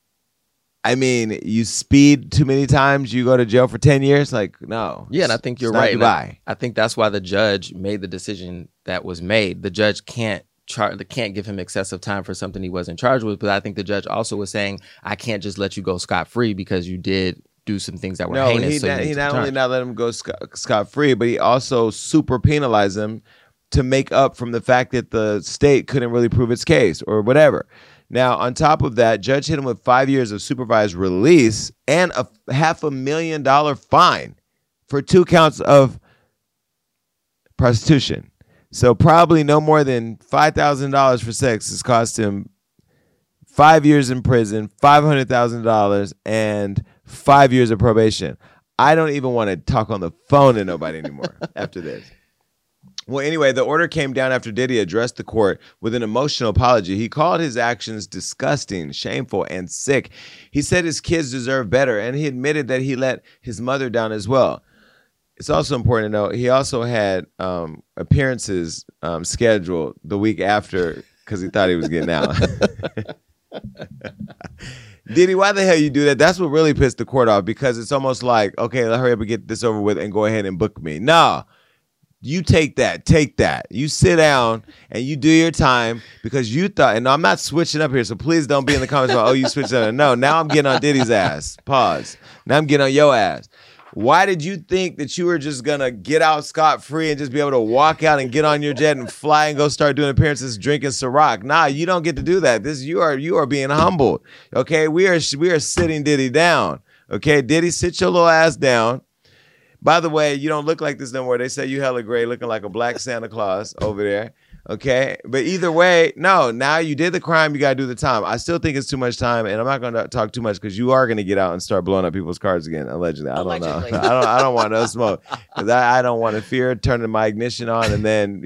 I mean, you speed too many times, you go to jail for 10 years? Like, no. Yeah, and I think you're right. I think that's why the judge made the decision that was made. The judge can't give him excessive time for something he wasn't charged with, but I think the judge also was saying, I can't just let you go scot-free because you did do some things that were heinous. He not only not let him go scot-free, but he also super penalized him to make up from the fact that the state couldn't really prove its case or whatever. Now, on top of that, judge hit him with 5 years of supervised release and a $500,000 fine for 2 counts of prostitution. So probably no more than $5,000 for sex has cost him 5 years in prison, $500,000, and 5 years of probation. I don't even want to talk on the phone to nobody anymore after this. Well, anyway, the order came down after Diddy addressed the court with an emotional apology. He called his actions disgusting, shameful, and sick. He said his kids deserve better, and he admitted that he let his mother down as well. It's also important to note he also had appearances scheduled the week after because he thought he was getting out. Diddy, why the hell you do that? That's what really pissed the court off, because it's almost like, okay, let's hurry up and get this over with and go ahead and book me. No, you take that. You sit down and you do your time because you thought, and I'm not switching up here, so please don't be in the comments about, oh, you switched up. No, now I'm getting on Diddy's ass. Pause. Now I'm getting on your ass. Why did you think that you were just going to get out scot-free and just be able to walk out and get on your jet and fly and go start doing appearances drinking Ciroc? Nah, you don't get to do that. You are being humbled. Okay, we are sitting Diddy down. Okay, Diddy, sit your little ass down. By the way, you don't look like this no more. They say you hella gray, looking like a black Santa Claus over there. Okay, but either way, no, now you did the crime, you got to do the time. I still think it's too much time, and I'm not going to talk too much because you are going to get out and start blowing up people's cars again, allegedly. I don't know. I don't want no smoke because I don't want to fear turning my ignition on and then,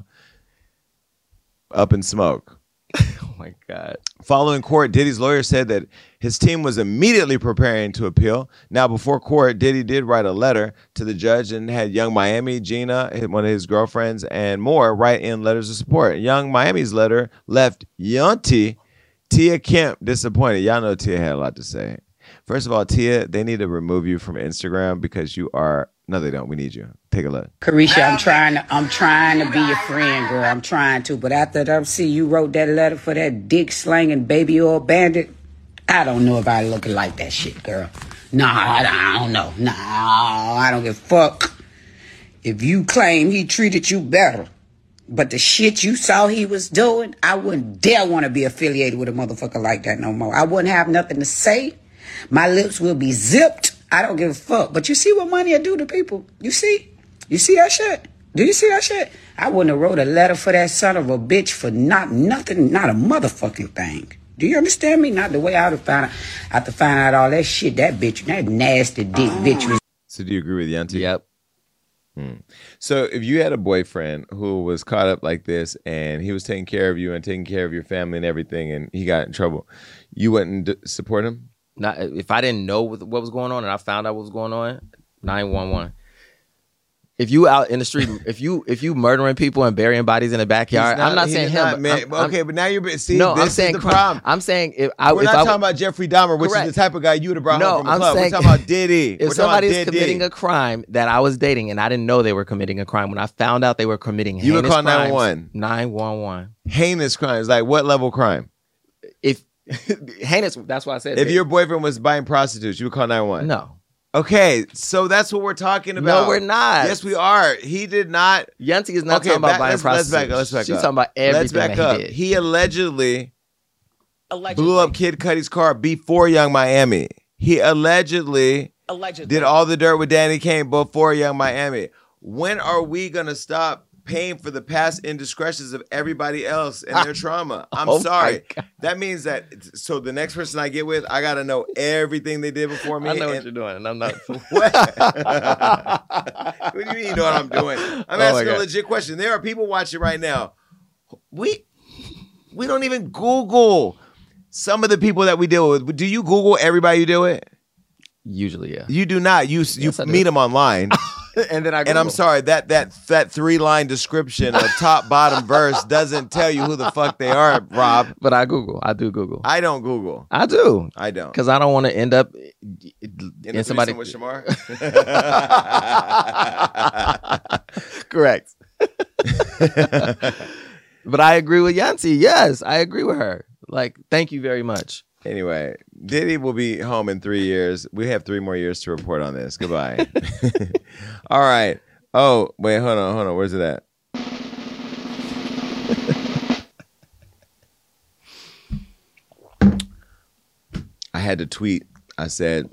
up in smoke. Oh, my God. Following court, Diddy's lawyer said that his team was immediately preparing to appeal. Now, before court, Diddy did write a letter to the judge and had Young Miami, Gina, one of his girlfriends, and more write in letters of support. Young Miami's letter left Yonti, Tia Kemp, disappointed. Y'all know Tia had a lot to say. First of all, Tia, they need to remove you from Instagram because you are... No, they don't. We need you. Take a look. Carisha, I'm trying to be your friend, girl. I'm trying to. But after that, see, you wrote that letter for that dick slanging baby oil bandit. I don't know if I look like that shit, girl. Nah, I don't know. Nah, I don't give a fuck. If you claim he treated you better, but the shit you saw he was doing, I wouldn't dare want to be affiliated with a motherfucker like that no more. I wouldn't have nothing to say. My lips will be zipped. I don't give a fuck. But you see what money will do to people? You see? You see that shit? Do you see that shit? I wouldn't have wrote a letter for that son of a bitch for nothing, not a motherfucking thing. Do you understand me? Not the way I would have to find out all that shit. That bitch, that nasty dick bitch was. So do you agree with Yanti? Yep. So if you had a boyfriend who was caught up like this and he was taking care of you and taking care of your family and everything and he got in trouble, you wouldn't support him? Not if I didn't know what was going on and I found out what was going on, 911. If you out in the street, if you murdering people and burying bodies in the backyard, I'm not saying him. But now you're see. No, this I'm saying is the problem. I'm saying we're not talking about Jeffrey Dahmer, which is the type of guy you would have brought home from a club. We're talking about Diddy. If somebody's committing a crime that I was dating and I didn't know they were committing a crime, when I found out they were committing heinous crimes, you would call 911. 911. Heinous crimes, like what level crime? If heinous, that's why I said. If your boyfriend was buying prostitutes, you would call 911. No. Okay, so that's what we're talking about. No, we're not. Yes, we are. He did not. Yanti is not talking about buying prostitutes. Let's back up. She's talking about everything Let's back that up. he did. He allegedly blew up Kid Cudi's car before Young Miami. He allegedly did all the dirt with Danny Kane before Young Miami. When are we going to stop paying for the past indiscretions of everybody else and their trauma? I'm sorry. That means that, so the next person I get with, I got to know everything they did before me. I know what you're doing, and I'm not. What? What do you mean you know what I'm doing? I'm asking a legit question. There are people watching right now. We don't even Google some of the people that we deal with. Do you Google everybody you deal with? Usually, yeah. You do not. You meet them online. And then I'm sorry, that 3-line description of top bottom verse doesn't tell you who the fuck they are, Rob. But I Google. I do Google. I don't Google. I do. I don't. Because I don't want to end up in somebody with Shamar. Correct. But I agree with Yanti. Yes, I agree with her. Like, thank you very much. Anyway, Diddy will be home in 3 years. We have 3 more years to report on this. Goodbye. All right. Oh, wait, hold on. Where's it at? I had to tweet. I said,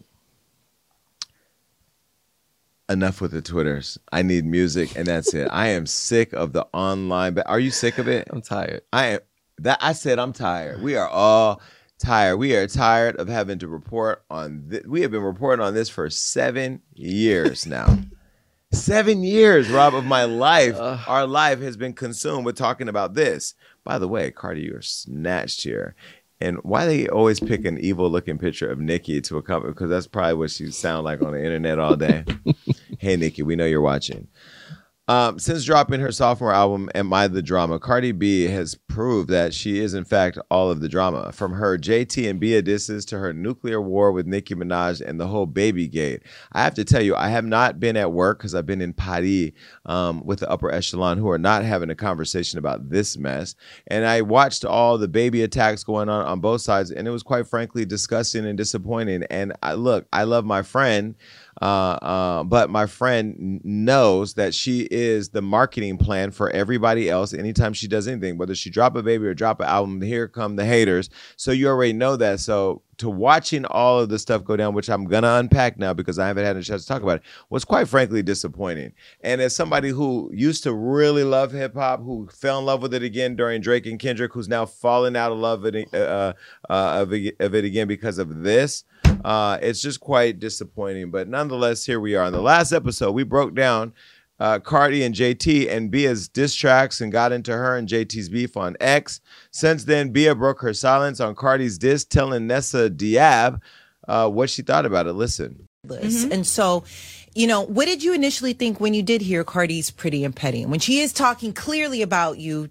enough with the Twitters. I need music, and that's it. I am sick of the online. Are you sick of it? I'm tired. I said I'm tired. We are all tired. We are tired of having to report on this. We have been reporting on this for 7 years now. 7 years, Rob, of my life. Our life has been consumed with talking about this. By the way, Cardi, you are snatched here. And why they always pick an evil-looking picture of Nicki to accompany? Because that's probably what she sound like on the internet all day. Hey, Nicki, we know you're watching. Since dropping her sophomore album, Am I the Drama, Cardi B has proved that she is, in fact, all of the drama. From her JT and Bia disses to her nuclear war with Nicki Minaj and the whole baby gate. I have to tell you, I have not been at work because I've been in Paris with the upper echelon who are not having a conversation about this mess. And I watched all the baby attacks going on both sides, and it was quite frankly disgusting and disappointing. And I love my friend, but my friend knows that she is the marketing plan for everybody else anytime she does anything, whether she drop a baby or drop an album. Here come the haters. So you already know that. So to watching all of the stuff go down, which I'm going to unpack now because I haven't had a chance to talk about it, was quite frankly disappointing. And as somebody who used to really love hip hop, who fell in love with it again during Drake and Kendrick, who's now fallen out of love of it again because of this, it's just quite disappointing. But nonetheless, here we are. In the last episode, we broke down Cardi and JT and Bia's diss tracks and got into her and JT's beef on X. Since then, Bia broke her silence on Cardi's diss, telling Nessa Diab what she thought about it. Listen. And so, what did you initially think when you did hear Cardi's Pretty and Petty? When she is talking clearly about you,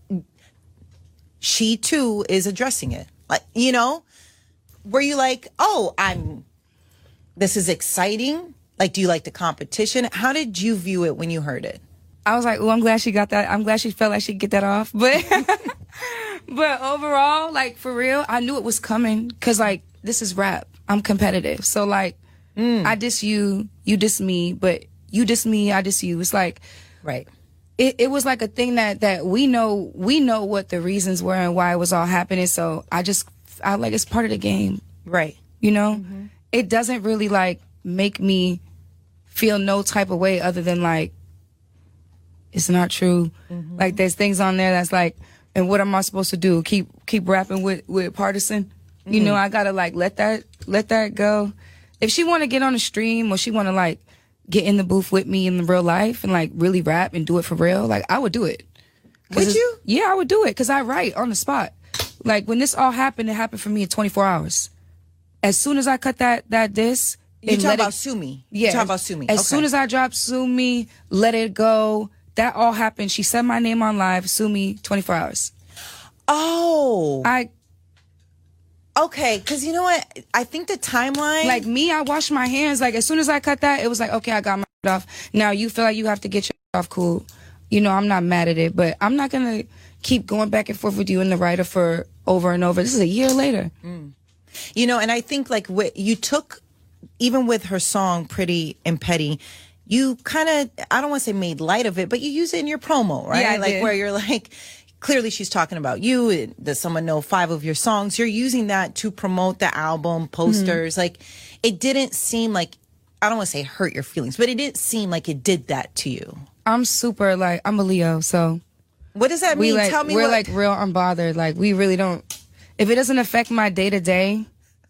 she too is addressing it. Were you like, this is exciting? Like, do you like the competition? How did you view it when you heard it? I was like, I'm glad she got that. I'm glad she felt like she could get that off. But overall, like, for real, I knew it was coming. Because, like, this is rap. I'm competitive. So, like, I diss you, you diss me. But you diss me, I diss you. It's like... Right. It was like a thing that we know what the reasons were and why it was all happening. So I like, it's part of the game. Right. It doesn't really, like, make me feel no type of way other than, like, It's not true. Like there's things on there that's like, and what am I supposed to do? Keep rapping with Partisan? You know, I gotta like let that go. If she want to get on the stream or she want to like get in the booth with me in the real life and like really rap and do it for real, like I would do it. Would you? Yeah, I would do it because I write on the spot. Like when this all happened, it happened for me in 24 hours. As soon as I cut that disc, You talk about Sue Me. Yeah, You talk about Sue Me. As Okay. soon as I dropped Sue Me, Let It Go, that all happened. She said my name on live, Sue Me, 24 hours. Oh. Okay, because you know what? I think the timeline... Like me, I washed my hands. Like as soon as I cut that, it was like, okay, I got my shit off. Now you feel like you have to get your shit off, cool. You know, I'm not mad at it, but I'm not going to keep going back and forth with you and the writer for over and over. This is a year later. You know, and I think like what you took, even with her song Pretty and Petty, you kind of, I don't want to say made light of it, but you use it in your promo, right? Yeah, I like did. where you're like, clearly she's talking about you. Does someone know 5 of your songs? You're using that to promote the album, posters. Like it didn't seem like, I don't want to say hurt your feelings, but it didn't seem like it did that to you. I'm super like, I'm a Leo, so. What does that mean? Like, Tell me we're what. like real unbothered. Like we really don't, if it doesn't affect my day to day.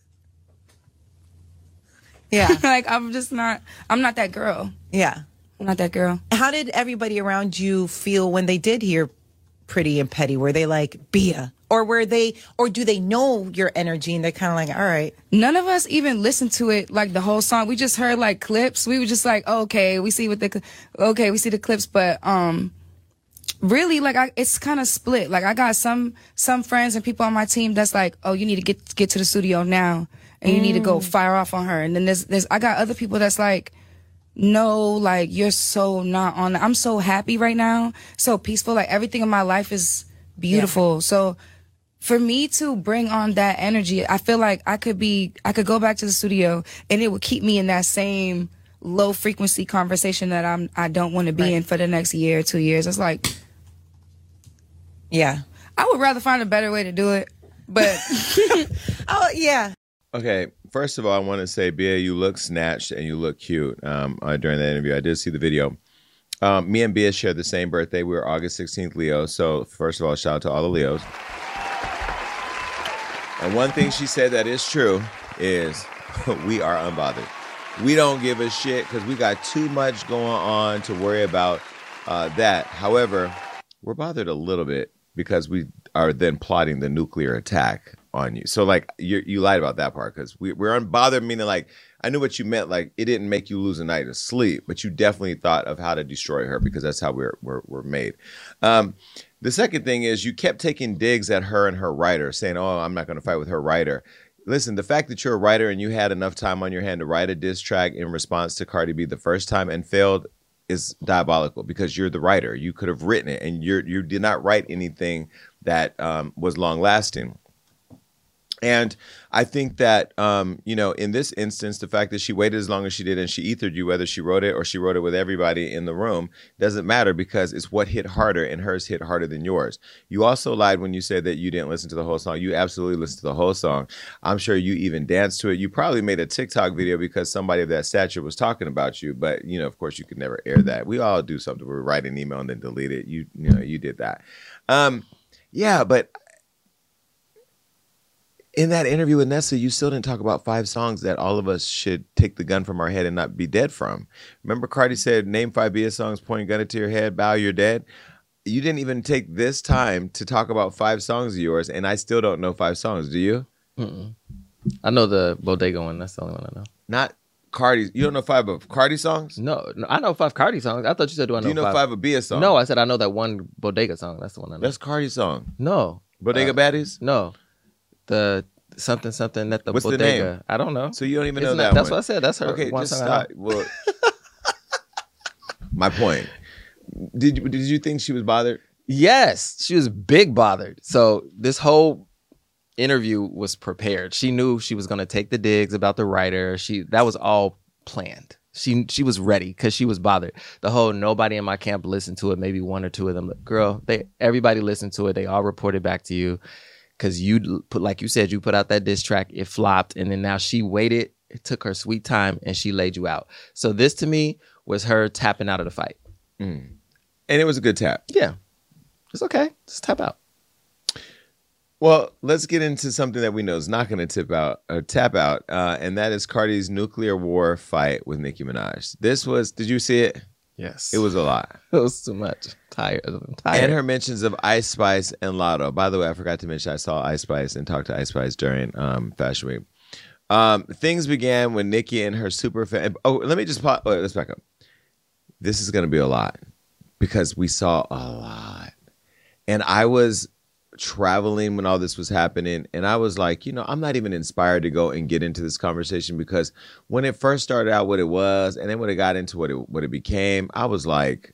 Yeah. Like I'm not that girl. Yeah. I'm not that girl. How did everybody around you feel when they did hear Pretty and Petty? Were they like, Bia? Or do they know your energy and they're kind of like, all right. None of us even listened to it like the whole song. We just heard like clips. We were just like, oh, okay, we see we see the clips, but really like it's kind of split. Like I got some friends and people on my team that's like, oh, you need to get to the studio now and you need to go fire off on her. And then I got other people that's like, no, like you're so not on. I'm so happy right now, so peaceful. Like everything in my life is beautiful. Yeah. So for me to bring on that energy, I feel like I could go back to the studio and it would keep me in that same low frequency conversation that I don't want to be in for the next year or 2 years. It's like, yeah, I would rather find a better way to do it. But oh yeah. Okay, first of all, I want to say, Bia, you look snatched and you look cute during that interview. I did see the video. Me and Bia share the same birthday. We were August 16th Leo. So first of all, shout out to all the Leos. And one thing she said that is true is we are unbothered. We don't give a shit because we got too much going on to worry about that. However, we're bothered a little bit because we are then plotting the nuclear attack on you. So like you lied about that part because we're unbothered, meaning like I knew what you meant. Like it didn't make you lose a night of sleep, but you definitely thought of how to destroy her because that's how we're made. The second thing is you kept taking digs at her and her writer, saying, "Oh, I'm not going to fight with her writer." Listen, the fact that you're a writer and you had enough time on your hand to write a diss track in response to Cardi B the first time and failed is diabolical because you're the writer. You could have written it, and you did not write anything that was long lasting. And I think that, in this instance, the fact that she waited as long as she did and she ethered you, whether she wrote it or she wrote it with everybody in the room, doesn't matter because it's what hit harder and hers hit harder than yours. You also lied when you said that you didn't listen to the whole song. You absolutely listened to the whole song. I'm sure you even danced to it. You probably made a TikTok video because somebody of that stature was talking about you. But, of course, you could never air that. We all do something. We write an email and then delete it. You did that. Yeah, but in that interview with Nessa, you still didn't talk about 5 songs that all of us should take the gun from our head and not be dead from. Remember Cardi said, name 5 Bia songs, point a gun to your head, bow, you're dead. You didn't even take this time to talk about 5 songs of yours, and I still don't know 5 songs. Do you? Mm-mm. I know the Bodega one. That's the only one I know. Not Cardi. You don't know 5 of Cardi songs? No, I know 5 Cardi songs. I thought you said, do I know 5? Do you know 5 of Bia songs? No, I said I know that one Bodega song. That's the one I know. That's Cardi's song. No. Bodega Baddies? No. The something at the What's Bodega. The name? I don't know. So you don't even know that that's one. That's what I said. That's her. Okay, one just song stop. Well, my point. Did you think she was bothered? Yes, she was big bothered. So this whole interview was prepared. She knew she was going to take the digs about the writer. That was all planned. She was ready because she was bothered. The whole nobody in my camp listened to it. Maybe 1 or 2 of them. Girl, everybody listened to it. They all reported back to you because you put, like you said, you put out that diss track. It flopped, and then now she waited. It took her sweet time, and she laid you out. So this to me was her tapping out of the fight. And it was a good tap. Yeah. It's okay. Just tap out. Well, let's get into something that we know is not going to tap out, and that is Cardi's nuclear war fight with Nicki Minaj. Did you see it? Yes. It was a lot. It was too much. I'm tired. And her mentions of Ice Spice and Lotto. By the way, I forgot to mention I saw Ice Spice and talked to Ice Spice during Fashion Week. Things began when Nicki and her super fan. Oh, let me just pause. Wait, let's back up. This is going to be a lot because we saw a lot. And I was traveling when all this was happening, and I was like, I'm not even inspired to go and get into this conversation, because when it first started out what it was, and then when it got into what it became, I was like,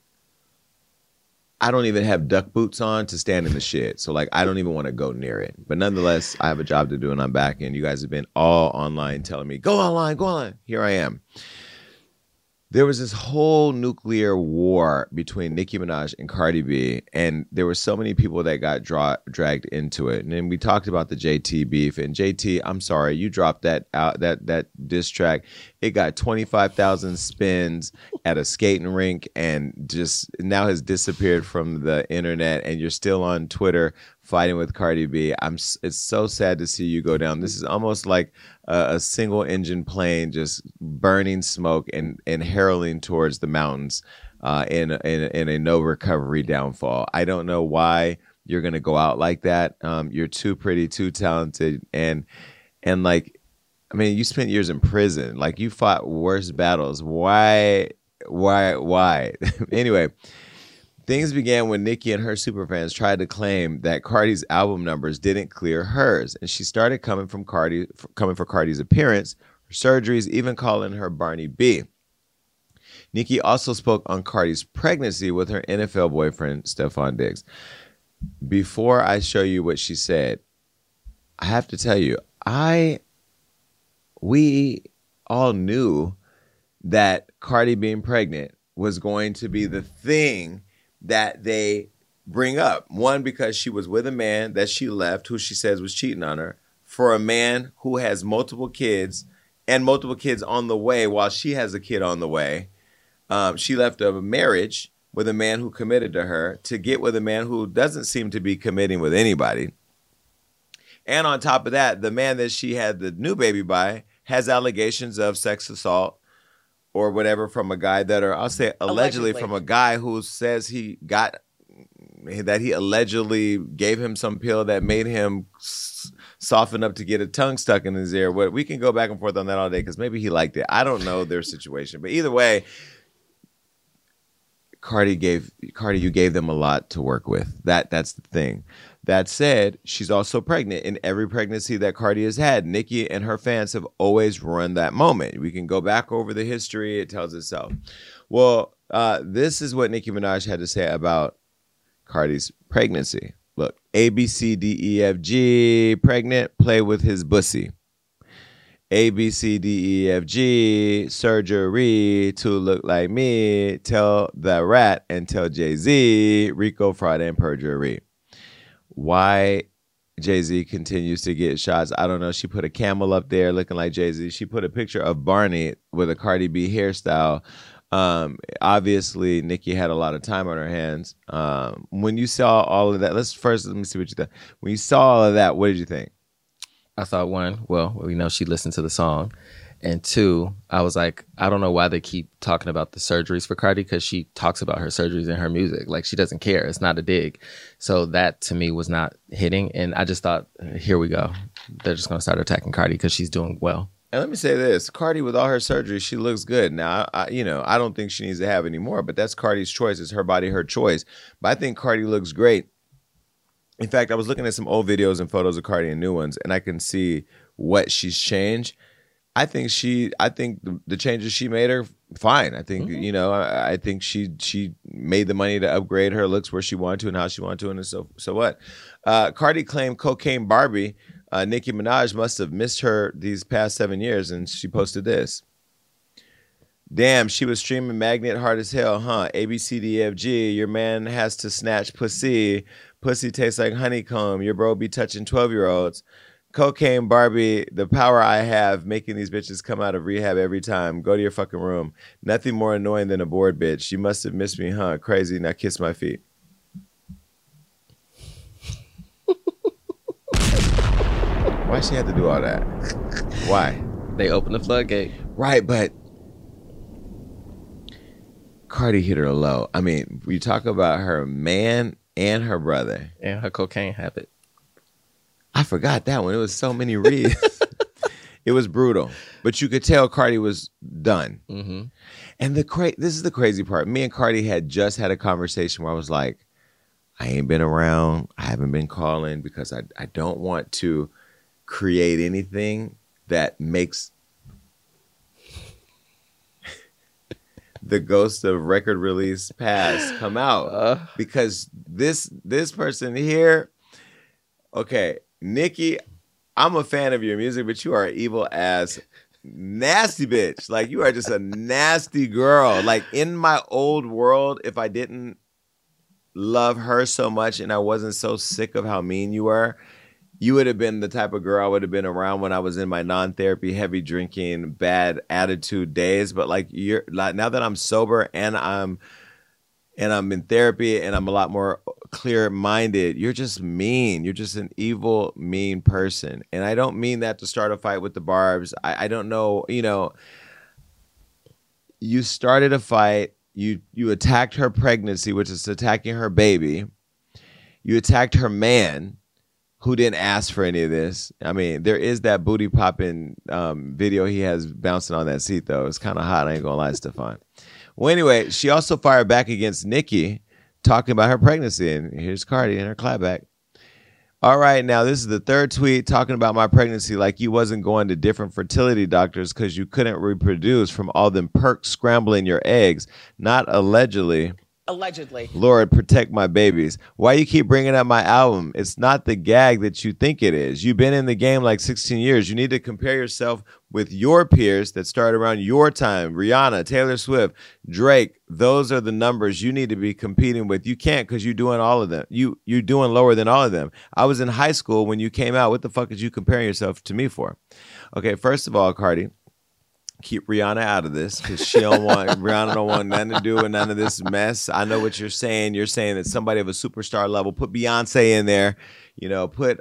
I don't even have duck boots on to stand in the shit. So like, I don't even want to go near it. But nonetheless, I have a job to do, and I'm back, and you guys have been all online telling me, go online. Here I am. There was this whole nuclear war between Nicki Minaj and Cardi B, and there were so many people that got dragged into it. And then we talked about the JT beef, and JT, I'm sorry, you dropped that diss track. It got 25,000 spins at a skating rink, and just now has disappeared from the internet. And you're still on Twitter fighting with Cardi B. It's so sad to see you go down. This is almost like a single engine plane just burning smoke and hurtling towards the mountains in a no recovery downfall. I don't know why you're gonna go out like that. You're too pretty, too talented, and like, I mean, you spent years in prison. Like, you fought worse battles. Why? Anyway. Things began when Nicki and her superfans tried to claim that Cardi's album numbers didn't clear hers, and she started coming for Cardi's appearance, her surgeries, even calling her Barney B. Nicki also spoke on Cardi's pregnancy with her NFL boyfriend, Stephon Diggs. Before I show you what she said, I have to tell you, we all knew that Cardi being pregnant was going to be the thing that they bring up. One, because she was with a man that she left, who she says was cheating on her, for a man who has multiple kids and multiple kids on the way while she has a kid on the way. She left a marriage with a man who committed to her to get with a man who doesn't seem to be committing with anybody. And on top of that, the man that she had the new baby by has allegations of sex assault or whatever from a guy that are, I'll say allegedly from a guy who says he allegedly gave him some pill that made him soften up to get a tongue stuck in his ear. We can go back and forth on that all day because maybe he liked it. I don't know their situation. But either way, Cardi, you gave them a lot to work with. That's the thing. That said, she's also pregnant. In every pregnancy that Cardi has had, Nicki and her fans have always run that moment. We can go back over the history. It tells itself. Well, this is what Nicki Minaj had to say about Cardi's pregnancy. Look, A, B, C, D, E, F, G, pregnant, play with his bussy. A, B, C, D, E, F, G, surgery to look like me, tell the rat and tell Jay-Z, Rico, fraud, and perjury. Why Jay-Z continues to get shots, I don't know. She put a camel up there looking like Jay-Z. She put a picture of Barney with a Cardi B hairstyle. Obviously, Nicki had a lot of time on her hands. When you saw all of that, let me see what you thought. When you saw all of that, what did you think? I thought, one, well, we know she listened to the song. And two, I was like, I don't know why they keep talking about the surgeries for Cardi, because she talks about her surgeries in her music. Like, she doesn't care. It's not a dig. So that, to me, was not hitting. And I just thought, here we go. They're just going to start attacking Cardi because she's doing well. And let me say this. Cardi, with all her surgery, she looks good. Now, I don't think she needs to have any more, but that's Cardi's choice. It's her body, her choice. But I think Cardi looks great. In fact, I was looking at some old videos and photos of Cardi and new ones, and I can see what she's changed. I think the changes she made are fine. I think, I think she made the money to upgrade her looks where she wanted to and how she wanted to. And so what? Cardi claimed Cocaine Barbie, Nicki Minaj must have missed her these past 7 years. And she posted this. Damn, she was streaming Magnet hard as hell, huh? A, B, C, D, E, F, G. Your man has to snatch pussy. Pussy tastes like honeycomb. Your bro be touching 12-year-olds. Cocaine Barbie, the power I have making these bitches come out of rehab every time. Go to your fucking room. Nothing more annoying than a bored bitch. You must have missed me, huh? Crazy. Now kiss my feet. Why she had to do all that? Why? They opened the floodgate. Right, but Cardi hit her low. I mean, we talk about her man and her brother. And her cocaine habit. I forgot that one. It was so many reads. It was brutal. But you could tell Cardi was done. Mm-hmm. And this is the crazy part. Me and Cardi had just had a conversation where I was like, I ain't been around. I haven't been calling because I don't want to create anything that makes the ghost of record release past come out. Because this person here, okay, Nicki, I'm a fan of your music, but you are an evil ass nasty bitch. Like, you are just a nasty girl. Like, in my old world, if I didn't love her so much and I wasn't so sick of how mean you were, you would have been the type of girl I would have been around when I was in my non-therapy, heavy drinking, bad attitude days. But like, you're like, now that I'm sober and I'm in therapy and I'm a lot more clear-minded, you're just mean. You're just an evil, mean person. And I don't mean that to start a fight with the Barbs. I don't know, you started a fight. You attacked her pregnancy, which is attacking her baby. You attacked her man, who didn't ask for any of this. I mean, there is that booty popping video he has bouncing on that seat, though. It's kind of hot. I ain't gonna lie, Stefan. Well, anyway, she also fired back against Nicki, talking about her pregnancy. And here's Cardi in her clapback. All right, now this is the third tweet talking about my pregnancy like you wasn't going to different fertility doctors because you couldn't reproduce from all them perks scrambling your eggs. Not allegedly. Allegedly. Lord, protect my babies. Why you keep bringing up my album? It's not the gag that you think it is. You've been in the game like 16 years. You need to compare yourself with your peers that started around your time. Rihanna, Taylor Swift, Drake. Those are the numbers you need to be competing with. You can't because you're doing all of them. You're doing lower than all of them. I was in high school when you came out. What the fuck is you comparing yourself to me for? Okay, first of all, Cardi, keep Rihanna out of this because Rihanna don't want nothing to do with none of this mess. I know what you're saying. You're saying that somebody of a superstar level, put Beyonce in there, put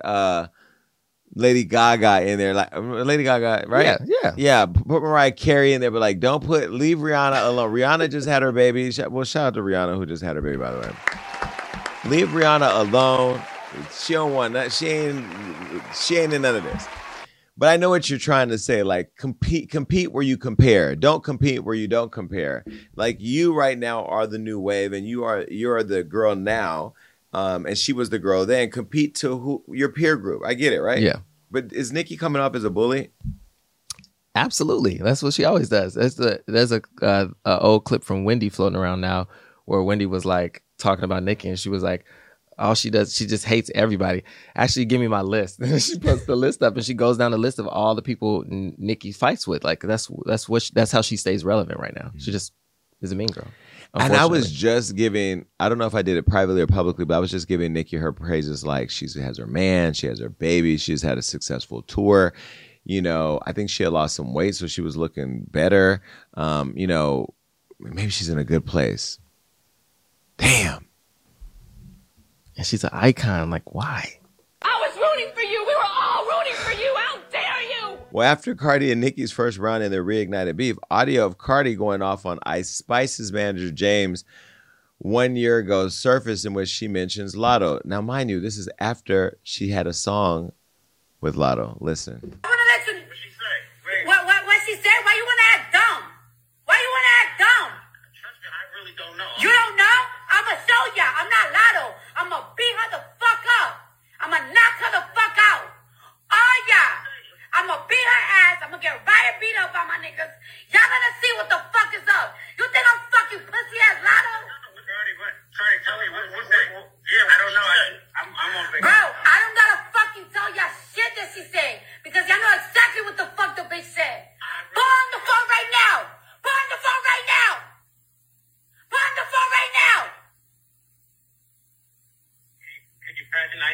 Lady Gaga in there, like Lady Gaga, right? Yeah. Put Mariah Carey in there, but like, leave Rihanna alone. Rihanna just had her baby. Well, shout out to Rihanna who just had her baby, by the way. Leave Rihanna alone. She don't want that. She ain't in none of this. But I know what you're trying to say. Like, compete where you compare. Don't compete where you don't compare. Like, you right now are the new wave, and you're the girl now, and she was the girl then. Compete to your peer group. I get it, right? Yeah. But is Nicki coming off as a bully? Absolutely. That's what she always does. There's a old clip from Wendy floating around now where Wendy was like talking about Nicki, and she was like, all she does, she just hates everybody. Actually, give me my list. She puts the list up and she goes down the list of all the people Nicki fights with. Like, that's how she stays relevant right now. She just is a mean girl. And I was just giving, I don't know if I did it privately or publicly, but I was just giving Nicki her praises. Like, she has her man, she has her baby, she's had a successful tour. I think she had lost some weight, so she was looking better. Maybe she's in a good place. Damn. And she's an icon. Like, why? I was rooting for you. We were all rooting for you. How dare you? Well, after Cardi and Nicki's first round in their reignited beef, audio of Cardi going off on Ice Spice's manager James 1 year ago surfaced in which she mentions Lotto. Now, mind you, this is after she had a song with Lotto. Listen. I want to listen. What she say? What she said? Why you want to act dumb? Why you want to act dumb? Trust me, I really don't know. You don't know? I'ma show ya. I'm not Lotto. I'ma beat her the fuck up. I'ma knock her the fuck out. Oh yeah. I'ma beat her ass. I'ma get riot beat up by my niggas. Y'all gonna see what the fuck is up. You think I'm fucking pussy ass Lotto? Sorry, tell me what's that? Yeah, I don't know. I'm on vacation. Bro, I don't gotta fucking tell y'all shit that she said because y'all know exactly what the fuck the bitch said. Put on the phone right now. Put on the phone right now. Put on the phone right now. Could you pass an Ice Spice in?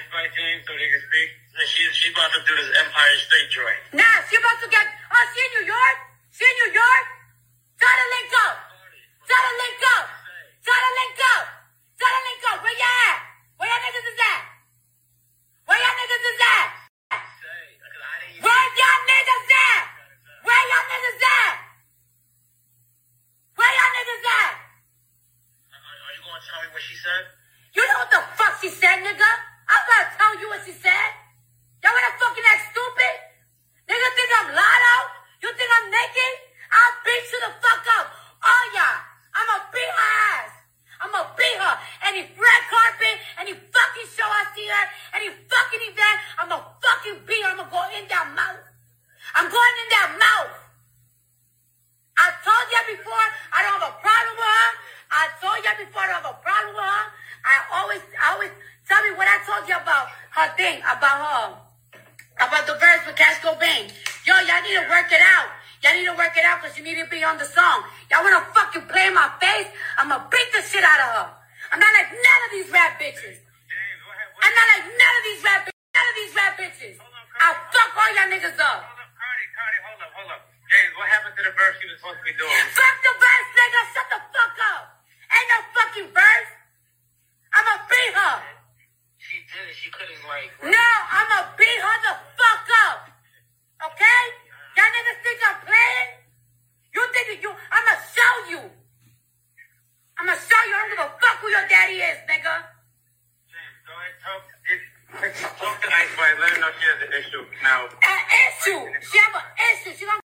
name so they can speak? She about to do this Empire State joint. Nah, she about to get. Oh, she in New York? She in New York? Try to link up. Try to link up. Try to link up. Try to link up. Where you at? Where y'all niggas is at? Where y'all niggas is at? Where y'all niggas at? Where y'all niggas at? Where y'all niggas at? Are you gonna tell me what she said? You know what the fuck she said, nigga? I'm gonna tell you what she said. Y'all wanna fucking act stupid? Nigga think I'm Lotto? You think I'm naked? I'll beat you the fuck up. All y'all. I'ma beat her ass. I'ma beat her. Any red carpet, any fucking show I see her, any fucking event, I'ma fucking beat her. I'ma go in that mouth. I'm going in that mouth. I told you before I don't have a problem with her. I told you before I don't have a problem with her. I always tell me what I told you about her thing, about the verse with Cash Cobain. Yo, y'all need to work it out. Y'all need to work it out because you need to be on the song. Y'all want to fucking play in my face? I'm going to beat the shit out of her. I'm not like none of these rap bitches. I'm not like none of these rap bitches. None of these rap bitches. I'll fuck all y'all niggas up. Cardi, hold up. James, what happened to the verse you was supposed to be doing? Fuck the verse, nigga. Shut the fuck up. Ain't no fucking verse. I'ma beat her. She did it. She couldn't, like... No, I'ma beat her the fuck up. Okay? Y'all niggas think I'm playing? You think that I'ma show you. I'ma show you. I don't give a fuck who your daddy is, nigga. James, go ahead, talk to Ice Spice. Let her know she has an issue. Now... An issue? She have an issue. She don't...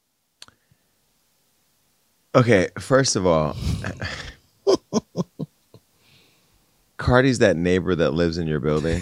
Okay, first of all, Cardi's that neighbor that lives in your building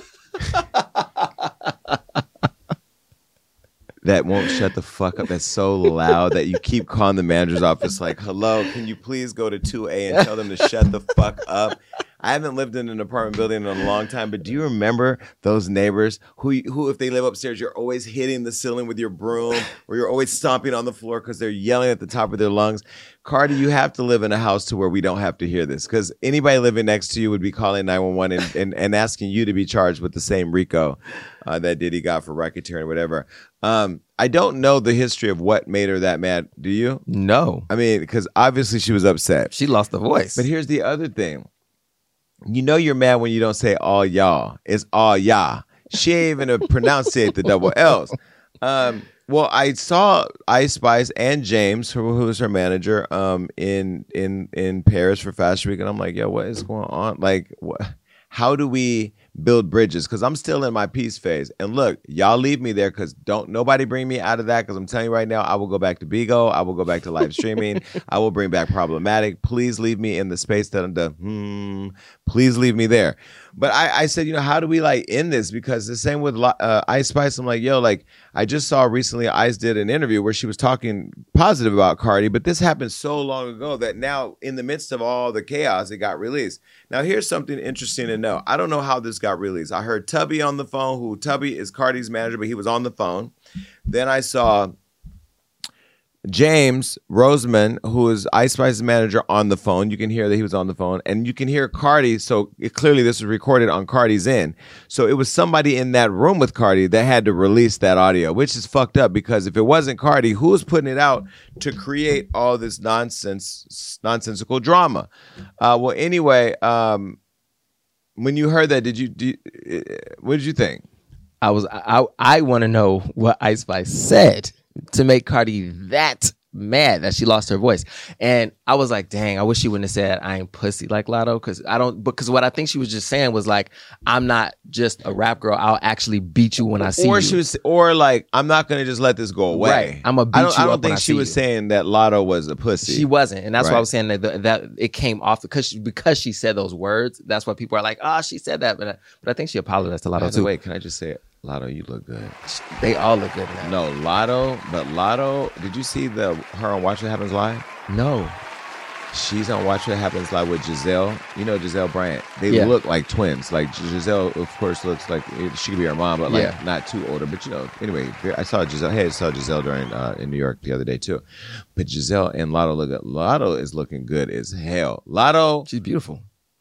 that won't shut the fuck up. That's so loud that you keep calling the manager's office like, hello, can you please go to 2A and tell them to shut the fuck up? I haven't lived in an apartment building in a long time, but do you remember those neighbors who if they live upstairs, you're always hitting the ceiling with your broom or you're always stomping on the floor because they're yelling at the top of their lungs? Cardi, you have to live in a house to where we don't have to hear this, because anybody living next to you would be calling 911 and asking you to be charged with the same RICO that Diddy got for racketeering, whatever. I don't know the history of what made her that mad. Do you? No. I mean, because obviously she was upset. She lost the voice. But here's the other thing. You know you're mad when you don't say all y'all. It's all y'all. She ain't even pronunciate the double L's. Well, I saw Ice Spice and James, who was her manager, in Paris for Fashion Week, and I'm like, yo, what is going on? Like, how do we build bridges? Because I'm still in my peace phase. And look, y'all leave me there, because don't nobody bring me out of that, because I'm telling you right now, I will go back to Bigo. I will go back to live streaming. I will bring back Problematic. Please leave me in the space that I'm done. Please leave me there. But I said, you know, how do we like end this? Because the same with Ice Spice. I'm like, yo, like I just saw recently Ice did an interview where she was talking positive about Cardi, but this happened so long ago that now in the midst of all the chaos, it got released. Now here's something interesting to know. I don't know how this got released. I heard Tubby on the phone, who Tubby is Cardi's manager, but he was on the phone. Then I saw James Roseman, who is Ice Spice's manager, on the phone. You can hear that he was on the phone, and you can hear Cardi. So clearly this was recorded on Cardi's end. So it was somebody in that room with Cardi that had to release that audio, which is fucked up, because if it wasn't Cardi, who was putting it out to create all this nonsensical drama? Well, anyway, when you heard that, what did you think? I want to know what Ice Spice said to make Cardi that mad that she lost her voice. And I was like, dang, I wish she wouldn't have said I ain't pussy like Lotto, because what I think she was just saying was like, I'm not just a rap girl, I'll actually beat you when I see you. Or like, I'm not gonna just let this go away. Right. I'm gonna beat you up. I don't think she was saying that Lotto was a pussy. She wasn't, and that's why I was saying that it came off because she said those words. That's why people are like, she said that, but I think she apologized to Lotto too. Wait, can I just say it? Lotto, you look good. They all look good now. No, Lotto, did you see her on Watch What Happens Live? No. She's on Watch What Happens Live with Giselle. You know Giselle Bryant. They look like twins. Like Giselle, of course, looks like she could be her mom, but like not too older. But you know, anyway, I saw Giselle. Hey, I saw Giselle during in New York the other day too. But Giselle and Lotto look good. Lotto is looking good as hell. Lotto, she's beautiful.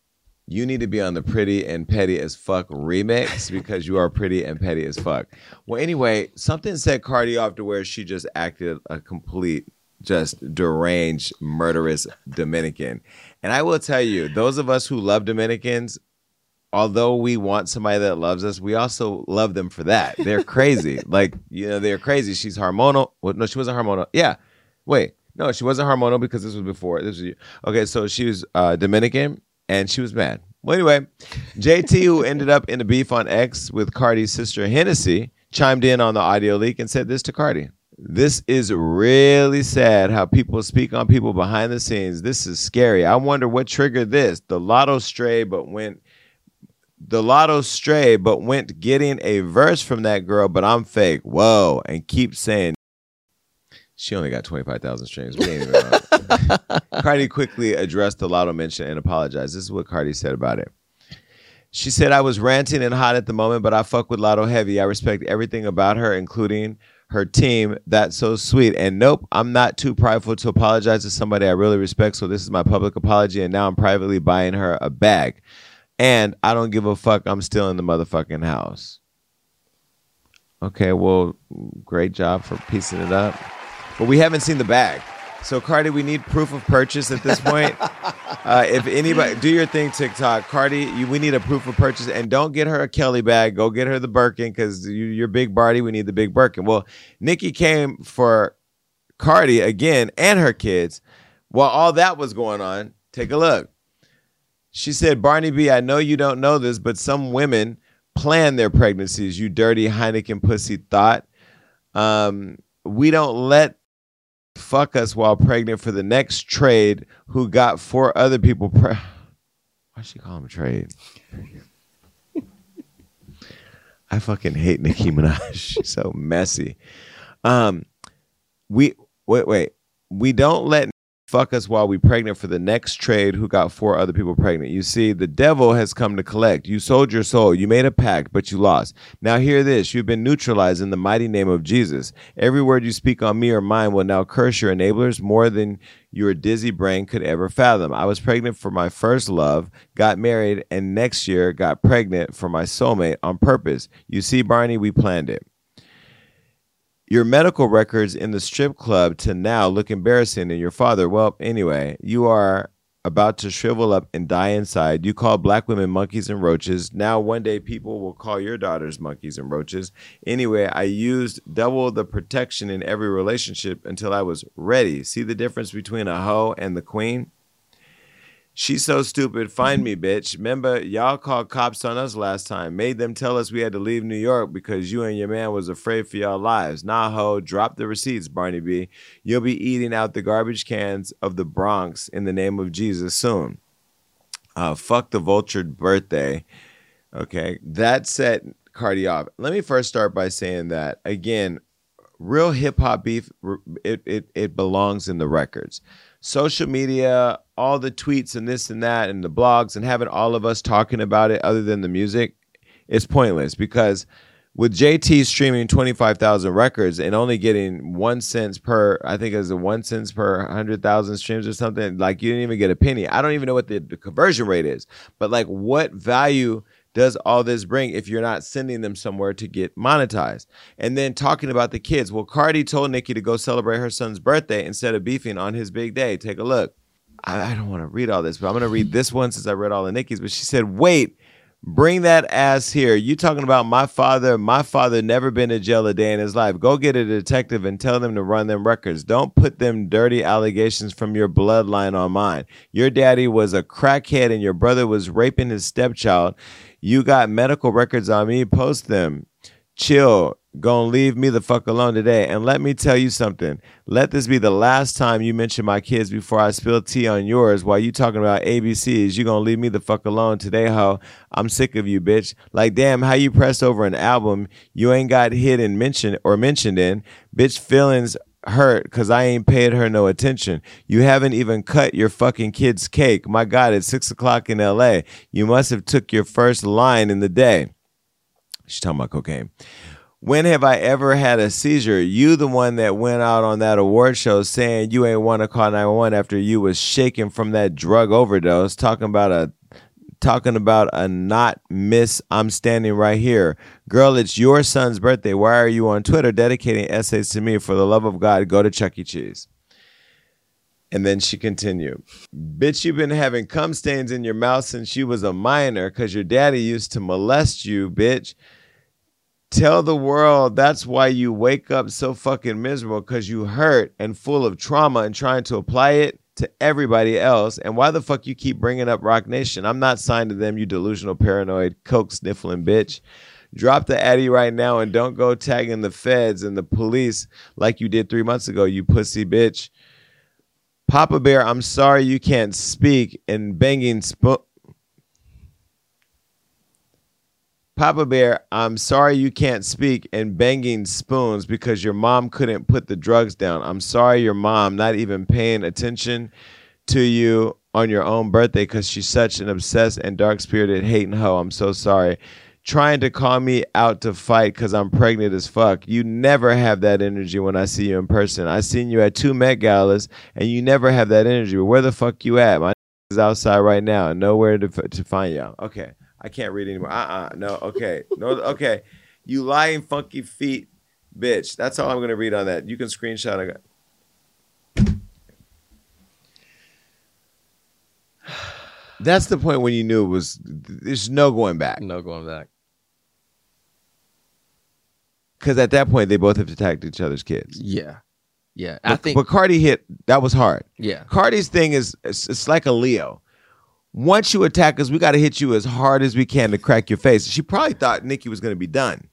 you need to be on the Pretty and Petty as Fuck remix because you are pretty and petty as fuck. Well, anyway, something set Cardi off to where she just acted a complete, just deranged, murderous Dominican. And I will tell you, those of us who love Dominicans, although we want somebody that loves us, we also love them for that. They're crazy. Like, you know, they're crazy. She's hormonal. Well, no, she wasn't hormonal. Yeah. Wait. No, she wasn't hormonal because this was before. Okay, so she was Dominican. And she was mad. Well, anyway, JT, who ended up in a beef on X with Cardi's sister Hennessy, chimed in on the audio leak and said this to Cardi. This is really sad how people speak on people behind the scenes. This is scary. I wonder what triggered this. The lotto stray, but went getting a verse from that girl, but I'm fake. Whoa. And keep saying she only got 25,000 streams. We ain't even know. Cardi quickly addressed the lotto mention and apologized. This is what Cardi said about it. She said, I was ranting and hot at the moment, but I fuck with Lotto heavy. I respect everything about her, including her team. That's so sweet. And nope, I'm not too prideful to apologize to somebody I really respect. So this is my public apology. And now I'm privately buying her a bag. And I don't give a fuck. I'm still in the motherfucking house. Okay, well, great job for piecing it up. But we haven't seen the bag. So, Cardi, we need proof of purchase at this point. If anybody, do your thing, TikTok. Cardi, we need a proof of purchase. And don't get her a Kelly bag. Go get her the Birkin because you're Big Barty. We need the big Birkin. Well, Nicki came for Cardi again and her kids. While all that was going on, take a look. She said, Barney B, I know you don't know this, but some women plan their pregnancies, you dirty Heineken pussy thought. We don't let fuck us while pregnant for the next trade who got 4 other people why she call him trade? I fucking hate Nicki Minaj. She's so messy. We don't let fuck us while we pregnant for the next trade who got 4 other people pregnant. You see, the devil has come to collect. You sold your soul. You made a pact, but you lost. Now hear this. You've been neutralized in the mighty name of Jesus. Every word you speak on me or mine will now curse your enablers more than your dizzy brain could ever fathom. I was pregnant for my first love, got married, and next year got pregnant for my soulmate on purpose. You see, Barney, we planned it. Your medical records in the strip club to now look embarrassing, and your father, well, anyway, you are about to shrivel up and die inside. You call black women monkeys and roaches. Now one day people will call your daughters monkeys and roaches. Anyway, I used double the protection in every relationship until I was ready. See the difference between a hoe and the queen? She's so stupid. Find me, bitch. Remember, y'all called cops on us last time. Made them tell us we had to leave New York because you and your man was afraid for y'all lives. Nah, ho. Drop the receipts, Barney B. You'll be eating out the garbage cans of the Bronx in the name of Jesus soon. Fuck the vultured birthday. Okay. That set Cardi off. Let me first start by saying that, again, real hip-hop beef, it belongs in the records. Social media, all the tweets and this and that and the blogs and having all of us talking about it other than the music, it's pointless because with JT streaming 25,000 records and only getting 1 cent per, I think it was 1 cent per 100,000 streams or something, like you didn't even get a penny. I don't even know what the conversion rate is, but like what value does all this bring if you're not sending them somewhere to get monetized? And then talking about the kids. Well, Cardi told Nicki to go celebrate her son's birthday instead of beefing on his big day. Take a look. I don't want to read all this, but I'm going to read this one since I read all the Nicki's. But she said, wait, bring that ass here. You talking about my father? My father never been to jail a day in his life. Go get a detective and tell them to run them records. Don't put them dirty allegations from your bloodline on mine. Your daddy was a crackhead and your brother was raping his stepchild. You got medical records on me. Post them. Chill. Gonna leave me the fuck alone today. And let me tell you something. Let this be the last time you mention my kids before I spill tea on yours while you talking about ABCs. You gonna leave me the fuck alone today, ho. I'm sick of you, bitch. Like, damn, how you pressed over an album you ain't got hit and mentioned in. Bitch, feelings hurt because I ain't paid her no attention. You haven't even cut your fucking kid's cake. My God, it's 6 o'clock in LA. You must have took your first line in the day. She's talking about cocaine. When have I ever had a seizure? You the one that went out on that award show saying you ain't want to call 911 after you was shaking from that drug overdose, talking about a talking about a not miss. I'm standing right here. Girl, it's your son's birthday. Why are you on Twitter dedicating essays to me? For the love of God, go to Chuck E. Cheese. And then she continued, bitch, you've been having cum stains in your mouth since you was a minor because your daddy used to molest you, bitch. Tell the world that's why you wake up so fucking miserable, because you hurt and full of trauma and trying to apply it to everybody else. And why the fuck you keep bringing up Rock Nation? I'm not signed to them, you delusional, paranoid, coke sniffling bitch. Drop the Addy right now and don't go tagging the feds and the police like you did 3 months ago, you pussy bitch. Papa Bear, I'm sorry you can't speak and banging spoon. Papa Bear, I'm sorry you can't speak and banging spoons because your mom couldn't put the drugs down. I'm sorry your mom not even paying attention to you on your own birthday because she's such an obsessed and dark-spirited hating hoe. I'm so sorry. Trying to call me out to fight because I'm pregnant as fuck. You never have that energy when I see you in person. I seen you at 2 Met Galas and you never have that energy. But where the fuck you at? My is outside right now and nowhere to find y'all. Okay. I can't read anymore. No, okay. No, okay. You lying funky feet bitch. That's all I'm going to read on that. You can screenshot it. That's the point when you knew it was, there's no going back. No going back. Because at that point, they both have attacked each other's kids. Yeah. Yeah. But Cardi hit, that was hard. Yeah. Cardi's thing is, it's like a Leo. Once you attack us, we got to hit you as hard as we can to crack your face. She probably thought Nicki was going to be done.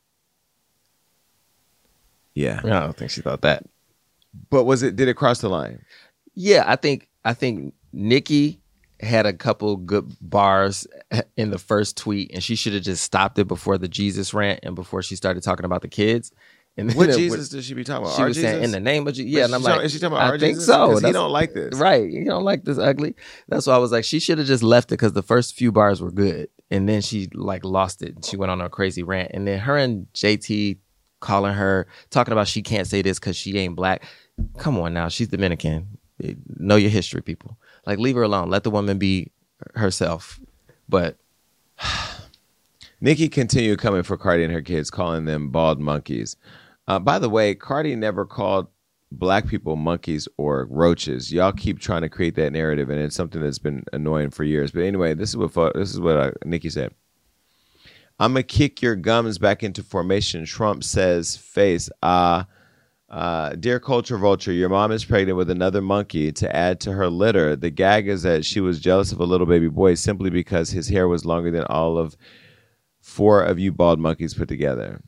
Yeah. I don't think she thought that. But did it cross the line? Yeah, I think Nicki had a couple good bars in the first tweet, and she should have just stopped it before the Jesus rant and before she started talking about the kids. And what Jesus did she be talking about? She our was Jesus? saying in the name of Jesus. Yeah, and I'm like, is she talking about our I think Jesus? so. Because he don't like this. Right. You don't like this ugly. That's why I was like, she should have just left it because the first few bars were good. And then she like lost it. She went on a crazy rant. And then her and JT calling her, talking about she can't say this because she ain't black. Come on now. She's Dominican. Know your history, people. Like, leave her alone. Let the woman be herself. But Nicki continued coming for Cardi and her kids, calling them bald monkeys. By the way, Cardi never called black people monkeys or roaches. Y'all keep trying to create that narrative, and it's something that's been annoying for years. But anyway, this is what Nicki said. I'm gonna kick your gums back into formation. Trump says, face. Dear Culture Vulture, your mom is pregnant with another monkey to add to her litter. The gag is that she was jealous of a little baby boy simply because his hair was longer than all of 4 of you bald monkeys put together.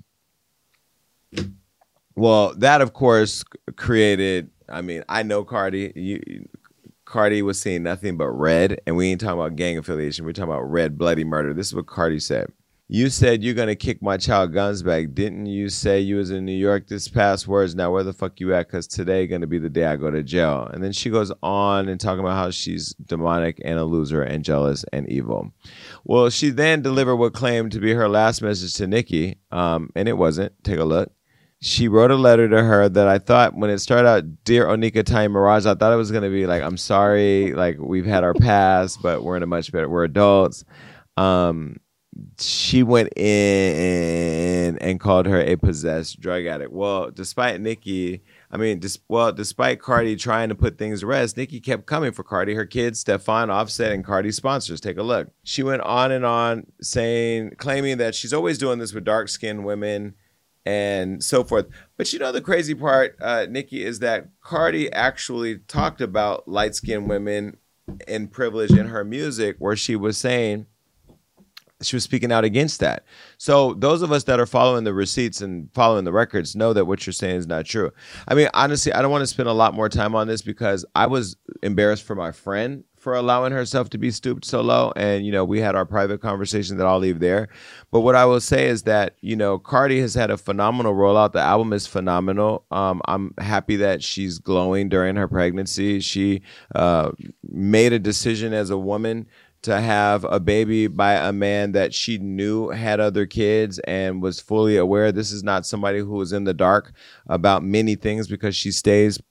Well, that, of course, created, I mean, I know Cardi. Cardi was seeing nothing but red, and we ain't talking about gang affiliation. We're talking about red, bloody murder. This is what Cardi said. You said you're going to kick my child guns back. Didn't you say you was in New York this past words? Now, where the fuck you at? Because today going to be the day I go to jail. And then she goes on and talking about how she's demonic and a loser and jealous and evil. Well, she then delivered what claimed to be her last message to Nicki, and it wasn't. Take a look. She wrote a letter to her that I thought when it started out, Dear Onika Tanya Mirage, I thought it was going to be like, I'm sorry, like we've had our past, but we're in a much better, we're adults. She went in and called her a possessed drug addict. Well, despite Cardi trying to put things to rest, Nicki kept coming for Cardi, her kids, Stefan, Offset, and Cardi's sponsors. Take a look. She went on and on claiming that she's always doing this with dark-skinned women and so forth. But you know the crazy part, Nicki, is that Cardi actually talked about light-skinned women and privilege in her music, where she was saying she was speaking out against that. So those of us that are following the receipts and following the records know that what you're saying is not true. I mean, honestly, I don't want to spend a lot more time on this because I was embarrassed for my friend for allowing herself to be stooped so low. And, you know, we had our private conversation that I'll leave there. But what I will say is that, you know, Cardi has had a phenomenal rollout. The album is phenomenal. I'm happy that she's glowing during her pregnancy. She made a decision as a woman to have a baby by a man that she knew had other kids and was fully aware. This is not somebody who was in the dark about many things because she stays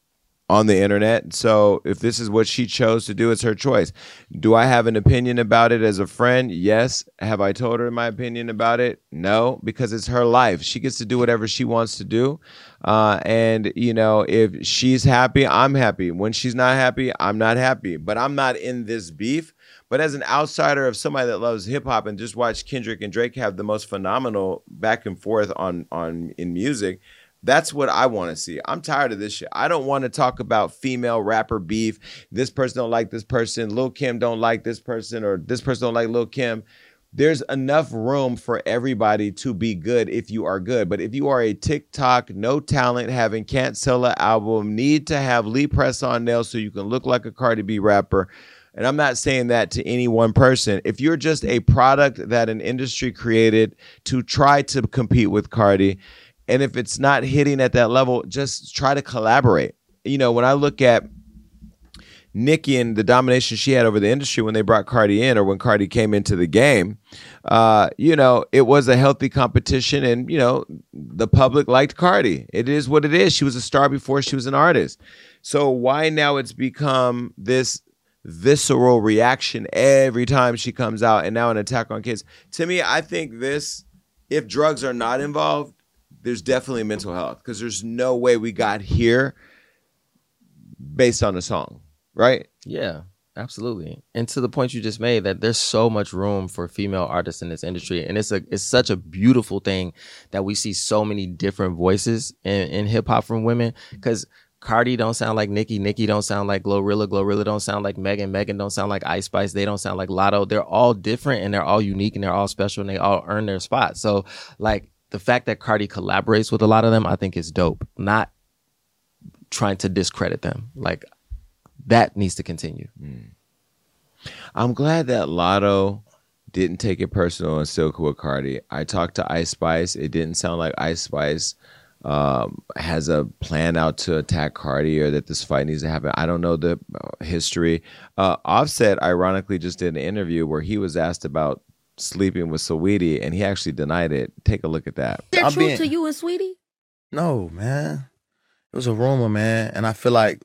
on the internet. So if this is what she chose to do, it's her choice. Do I have an opinion about it as a friend? Yes. Have I told her my opinion about it? No, because it's her life. She gets to do whatever she wants to do. And, you know, if she's happy, I'm happy. When she's not happy, I'm not happy. But I'm not in this beef. But as an outsider of somebody that loves hip hop and just watched Kendrick and Drake have the most phenomenal back and forth in music, that's what I want to see. I'm tired of this shit. I don't want to talk about female rapper beef. This person don't like this person. Lil' Kim don't like this person, or this person don't like Lil' Kim. There's enough room for everybody to be good if you are good. But if you are a TikTok, no talent, having can't sell an album, need to have Lee press-on nails so you can look like a Cardi B rapper, and I'm not saying that to any one person. If you're just a product that an industry created to try to compete with Cardi, and if it's not hitting at that level, just try to collaborate. You know, when I look at Nicki and the domination she had over the industry when they brought Cardi in, or when Cardi came into the game, you know, it was a healthy competition, and, you know, the public liked Cardi. It is what it is. She was a star before she was an artist. So why now it's become this visceral reaction every time she comes out, and now an attack on kids? To me, I think this, if drugs are not involved, there's definitely mental health, because there's no way we got here based on a song, right? Yeah, absolutely. And to the point you just made, that there's so much room for female artists in this industry, and it's such a beautiful thing that we see so many different voices in hip hop from women, because Cardi don't sound like Nicki. Nicki don't sound like Glorilla. Glorilla don't sound like Megan. Megan don't sound like Ice Spice. They don't sound like Lotto. They're all different, and they're all unique, and they're all special, and they all earn their spot. So, like, the fact that Cardi collaborates with a lot of them, I think is dope. Not trying to discredit them. Like, that needs to continue. I'm glad that Lotto didn't take it personal and still cool with Cardi. I talked to Ice Spice. It didn't sound like Ice Spice has a plan out to attack Cardi, or that this fight needs to happen. I don't know the history. Offset, ironically, just did an interview where he was asked about sleeping with Saweetie, and he actually denied it. Take a look at that. Is that true to you and Sweetie? No, man. It was a rumor, man. And I feel like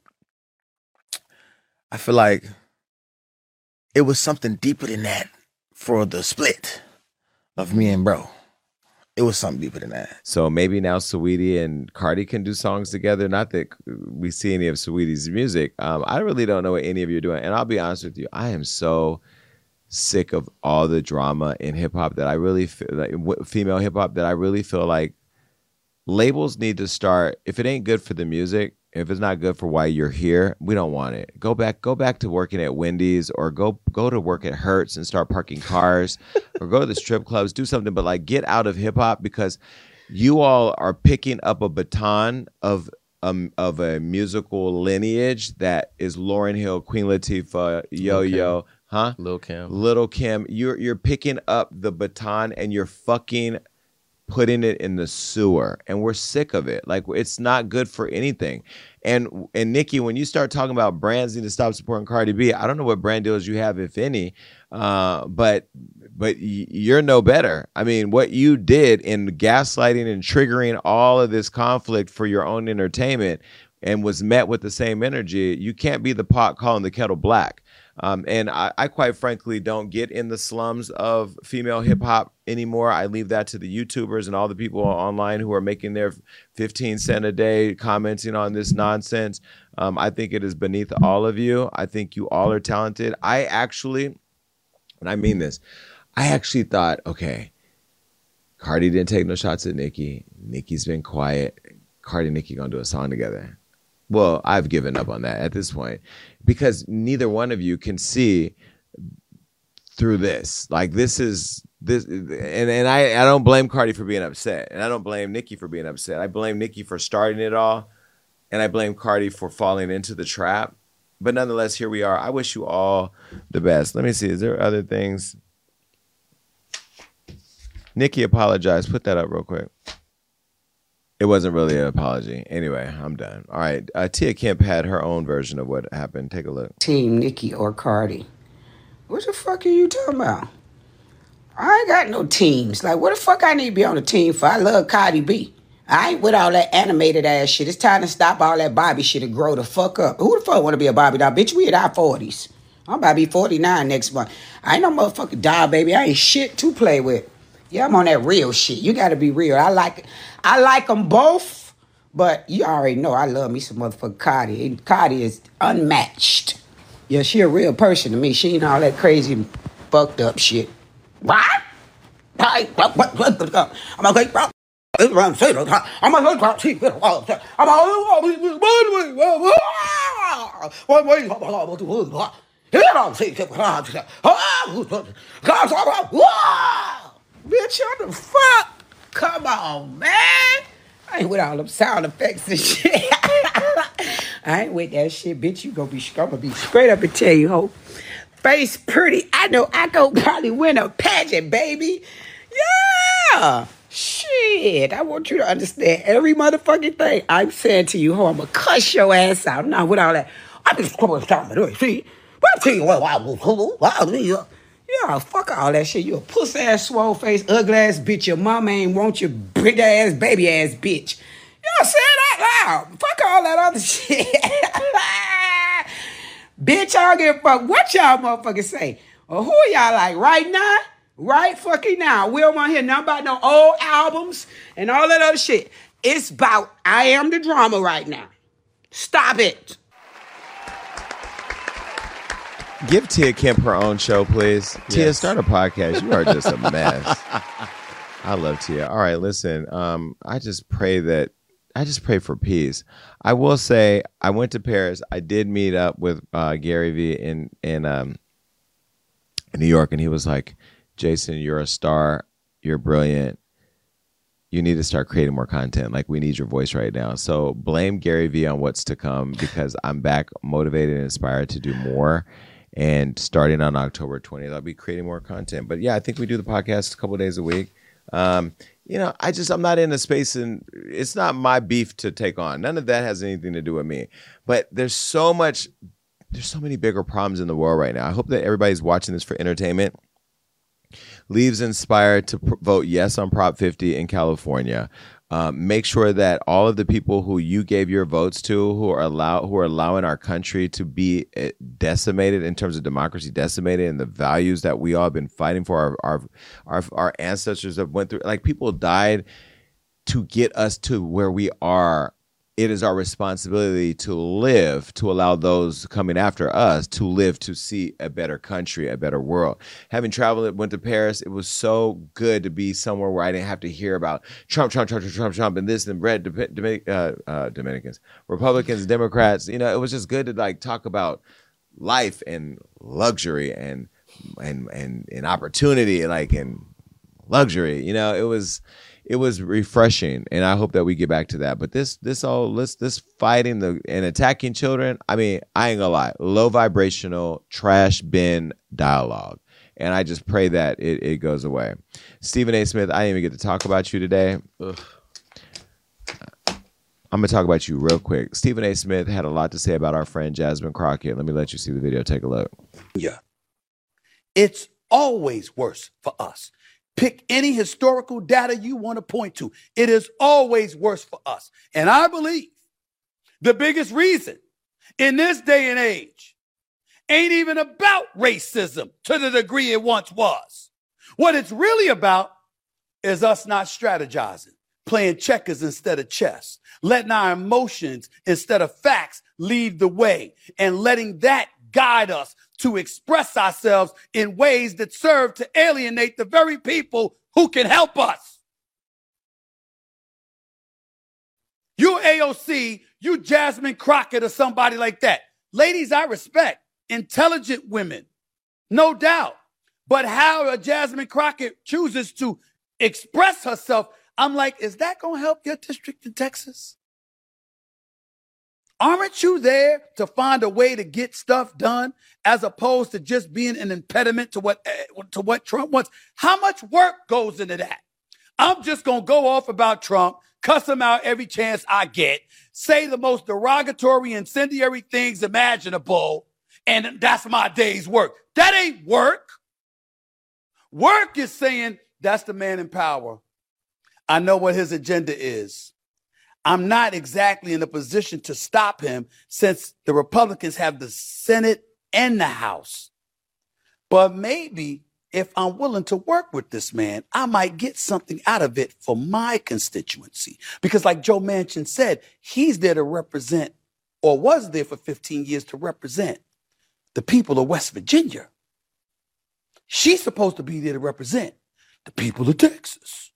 it was something deeper than that for the split of me and bro. It was something deeper than that. So maybe now Saweetie and Cardi can do songs together. Not that we see any of Saweetie's music. I really don't know what any of you are doing. And I'll be honest with you, I am so sick of all the drama in hip hop that I really feel like, female hip hop, that I really feel like labels need to start. If it ain't good for the music, if it's not good for why you're here, we don't want it. Go back to working at Wendy's, or go to work at Hertz and start parking cars, or go to the strip clubs, do something, but like get out of hip hop, because you all are picking up a baton of a musical lineage that is Lauryn Hill, Queen Latifah, Yo-Yo, Lil' Kim. Little Kim. You're picking up the baton and you're fucking putting it in the sewer, and we're sick of it. Like, it's not good for anything. And Nicki, when you start talking about brands need to stop supporting Cardi B, I don't know what brand deals you have, if any, but you're no better. I mean, what you did in gaslighting and triggering all of this conflict for your own entertainment, and was met with the same energy, you can't be the pot calling the kettle black. And I quite frankly don't get in the slums of female hip hop anymore. I leave that to the YouTubers and all the people online who are making their 15 cents a day commenting on this nonsense. I think it is beneath all of you. I think you all are talented. I actually, and I mean this, I actually thought, okay, Cardi didn't take no shots at Nicki. Nicki's been quiet. Cardi and Nicki gonna do a song together. Well, I've given up on that at this point, because neither one of you can see through this. Like, this, and I don't blame Cardi for being upset, and I don't blame Nicki for being upset. I blame Nicki for starting it all, and I blame Cardi for falling into the trap. But nonetheless, here we are. I wish you all the best. Let me see. Is there other things? Nicki apologized. Put that up real quick. It wasn't really an apology. Anyway, I'm done. All right. Tia Kemp had her own version of what happened. Take a look. Team Nicki or Cardi. What the fuck are you talking about? I ain't got no teams. Like, what the fuck I need to be on a team for? I love Cardi B. I ain't with all that animated ass shit. It's time to stop all that Barbie shit and grow the fuck up. Who the fuck want to be a Barbie doll? Bitch, we in our 40s. I'm about to be 49 next month. I ain't no motherfucking doll, baby. I ain't shit to play with. Yeah, I'm on that real shit. You got to be real. I like them both, but you already know I love me some motherfucking Cardi. And Cardi is unmatched. Yeah, she a real person to me. She ain't all that crazy fucked up shit. Right? I'm okay, bro. I'm gonna say that. I'm gonna say that. Bitch, what the fuck? Come on, man. I ain't with all them sound effects and shit. I ain't with that shit, bitch. I'm gonna be straight up and tell you, ho. Face pretty. I know I go probably win a pageant, baby. Yeah. Shit. I want you to understand every motherfucking thing I'm saying to you, ho. I'm gonna cuss your ass out. I'm not with all that. I'm just coming to stop it. See? But I tell you what, yeah, fuck all that shit. You a pussy ass, swole face, ugly ass bitch. Your mama ain't want your big ass, baby ass bitch. Y'all say it out loud. Fuck all that other shit. Bitch, I don't give a fuck what y'all motherfuckers say. Or who y'all like right now? Right fucking now. We don't want to hear nothing about no old albums and all that other shit. It's about I am the drama right now. Stop it. Give Tia Kemp her own show, please. Yes. Tia, start a podcast. You are just a mess. I love Tia. All right, listen. I just pray for peace. I will say, I went to Paris. I did meet up with Gary Vee in New York, and he was like, "Jason, you're a star. You're brilliant. You need to start creating more content. Like, we need your voice right now." So blame Gary Vee on what's to come, because I'm back motivated and inspired to do more. And starting on October 20th, I'll be creating more content. But yeah, I think we do the podcast a couple of days a week. I'm not in a space, and it's not my beef to take on. None of that has anything to do with me. But there's so many bigger problems in the world right now. I hope that everybody's watching this for entertainment, leaves inspired to vote yes on Prop 50 in California. Make sure that all of the people who you gave your votes to, who are allowing our country to be decimated in terms of democracy, decimated, and the values that we all have been fighting for, our ancestors have went through. Like, people died to get us to where we are. It is our responsibility to live, to allow those coming after us to live, to see a better country, a better world. Having traveled, went to Paris, it was so good to be somewhere where I didn't have to hear about Trump, and this and red Dominicans, Republicans, Democrats. You know, it was just good to like talk about life and luxury and opportunity, like, and luxury. You know, it was refreshing, and I hope that we get back to that. But this fighting and attacking children, I mean, I ain't gonna lie, low vibrational trash bin dialogue. And I just pray that it goes away. Stephen A. Smith, I didn't even get to talk about you today. Ugh. I'm gonna talk about you real quick. Stephen A. Smith had a lot to say about our friend Jasmine Crockett. Let me let you see the video. Take a look. Yeah. It's always worse for us. Pick any historical data you want to point to. It is always worse for us. And I believe the biggest reason in this day and age ain't even about racism to the degree it once was. What it's really about is us not strategizing, playing checkers instead of chess, letting our emotions instead of facts lead the way, and letting that guide us to express ourselves in ways that serve to alienate the very people who can help us. You AOC, you Jasmine Crockett or somebody like that. Ladies, I respect intelligent women, no doubt. But how a Jasmine Crockett chooses to express herself, I'm like, is that going to help your district in Texas? Aren't you there to find a way to get stuff done as opposed to just being an impediment to what Trump wants? How much work goes into that? I'm just going to go off about Trump, cuss him out every chance I get, say the most derogatory, incendiary things imaginable, and that's my day's work. That ain't work. Work is saying, that's the man in power. I know what his agenda is. I'm not exactly in a position to stop him since the Republicans have the Senate and the House. But maybe if I'm willing to work with this man, I might get something out of it for my constituency. Because like Joe Manchin said, he's there to represent, or was there for 15 years to represent, the people of West Virginia. She's supposed to be there to represent the people of Texas.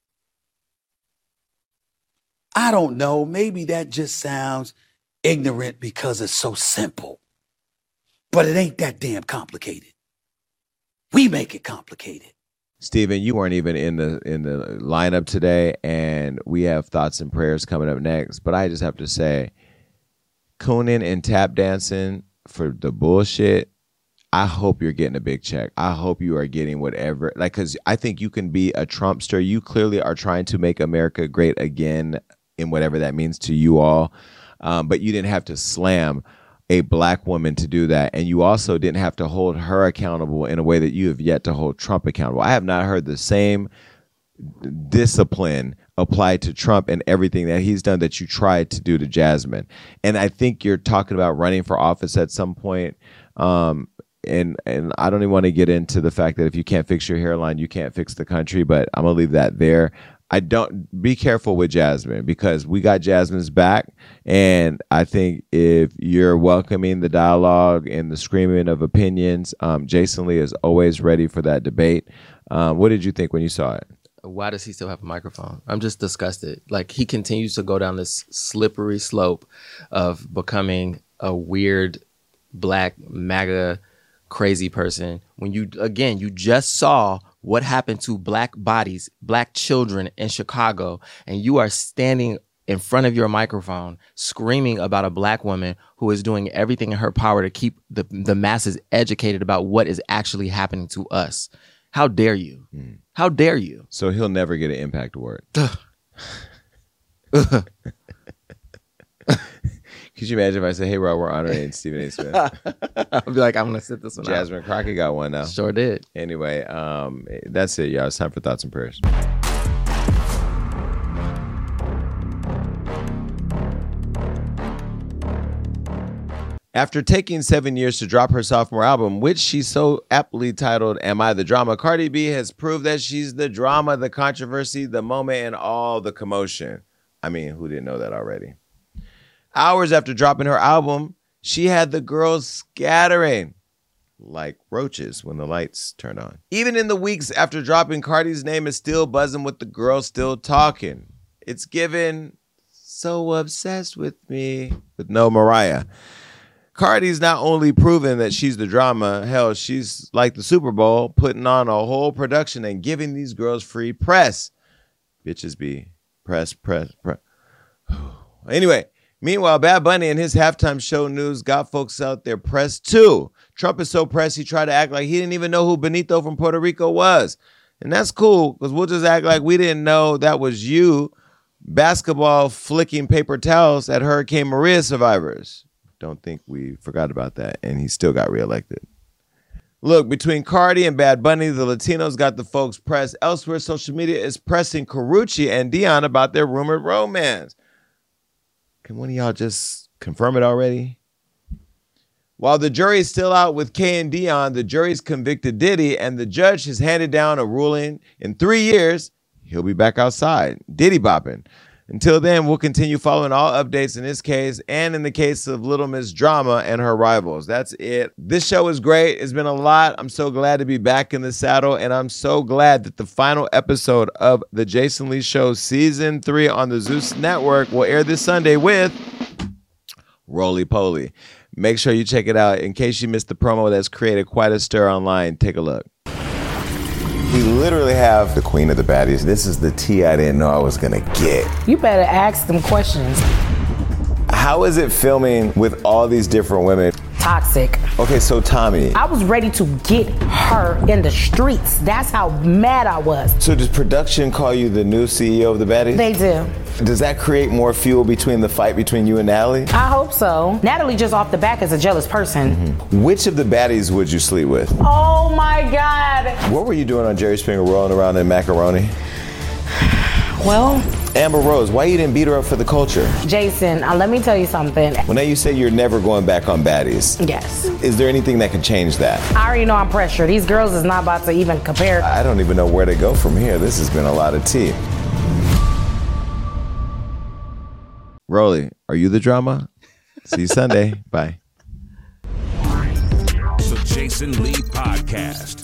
I don't know. Maybe that just sounds ignorant because it's so simple. But it ain't that damn complicated. We make it complicated. Stephen, you weren't even in the lineup today, and we have thoughts and prayers coming up next. But I just have to say, cooning and tap dancing for the bullshit, I hope you're getting a big check. I hope you are getting whatever, like, because I think you can be a Trumpster. You clearly are trying to make America great again in whatever that means to you all. But you didn't have to slam a black woman to do that. And you also didn't have to hold her accountable in a way that you have yet to hold Trump accountable. I have not heard the same discipline applied to Trump and everything that he's done that you tried to do to Jasmine. And I think you're talking about running for office at some point. And I don't even want to get into the fact that if you can't fix your hairline, you can't fix the country, but I'm going to leave that there. Be careful with Jasmine, because we got Jasmine's back. And I think if you're welcoming the dialogue and the screaming of opinions, Jason Lee is always ready for that debate. What did you think when you saw it? Why does he still have a microphone? I'm just disgusted. Like, he continues to go down this slippery slope of becoming a weird black MAGA crazy person. When you just saw what happened to black bodies, black children in Chicago, and you are standing in front of your microphone screaming about a black woman who is doing everything in her power to keep the masses educated about what is actually happening to us. How dare you? How dare you? So he'll never get an Impact Award. Could you imagine if I said, "Hey, Rob, we're honoring Stephen A. Smith"? I'll be like, I'm going to sit this one out. Jasmine Crockett got one now. Sure did. Anyway, that's it, y'all. It's time for Thoughts and Prayers. After taking 7 years to drop her sophomore album, which she so aptly titled Am I the Drama, Cardi B has proved that she's the drama, the controversy, the moment, and all the commotion. I mean, who didn't know that already? Hours after dropping her album, she had the girls scattering like roaches when the lights turn on. Even in the weeks after dropping, Cardi's name is still buzzing with the girls still talking. It's given So Obsessed with Me with no Mariah. Cardi's not only proven that she's the drama, hell, she's like the Super Bowl, putting on a whole production and giving these girls free press. Bitches be press. Anyway, meanwhile, Bad Bunny and his halftime show news got folks out there pressed too. Trump is so pressed he tried to act like he didn't even know who Benito from Puerto Rico was. And that's cool, because we'll just act like we didn't know that was you, basketball flicking paper towels at Hurricane Maria survivors. Don't think we forgot about that. And he still got reelected. Look, between Cardi and Bad Bunny, the Latinos got the folks pressed. Elsewhere, social media is pressing Karrueche and Dion about their rumored romance. Can one of y'all just confirm it already? While the jury is still out with Kay and Dion, the jury's convicted Diddy, and the judge has handed down a ruling in 3 years. He'll be back outside, Diddy bopping. Until then, we'll continue following all updates in this case and in the case of Little Miss Drama and her rivals. That's it. This show is great. It's been a lot. I'm so glad to be back in the saddle, and I'm so glad that the final episode of The Jason Lee Show Season 3 on the Zeus Network will air this Sunday with Roly Poly. Make sure you check it out. In case you missed the promo that's created quite a stir online, take a look. We literally have the queen of the baddies. This is the tea I didn't know I was going to get. You better ask them questions. How is it filming with all these different women? Toxic. Okay, so Tommy. I was ready to get her in the streets. That's how mad I was. So does production call you the new CEO of the baddies? They do. Does that create more fuel between the fight between you and Natalie? I hope so. Natalie just off the back is a jealous person. Mm-hmm. Which of the baddies would you sleep with? Oh my God. What were you doing on Jerry Springer rolling around in macaroni? Well, Amber Rose, why you didn't beat her up for the culture? Jason, let me tell you something. Well, now you say you're never going back on baddies. Yes. Is there anything that can change that? I already know I'm pressure. These girls is not about to even compare. I don't even know where to go from here. This has been a lot of tea. Rolly, are you the drama? See you Sunday. Bye. The Jason Lee Podcast.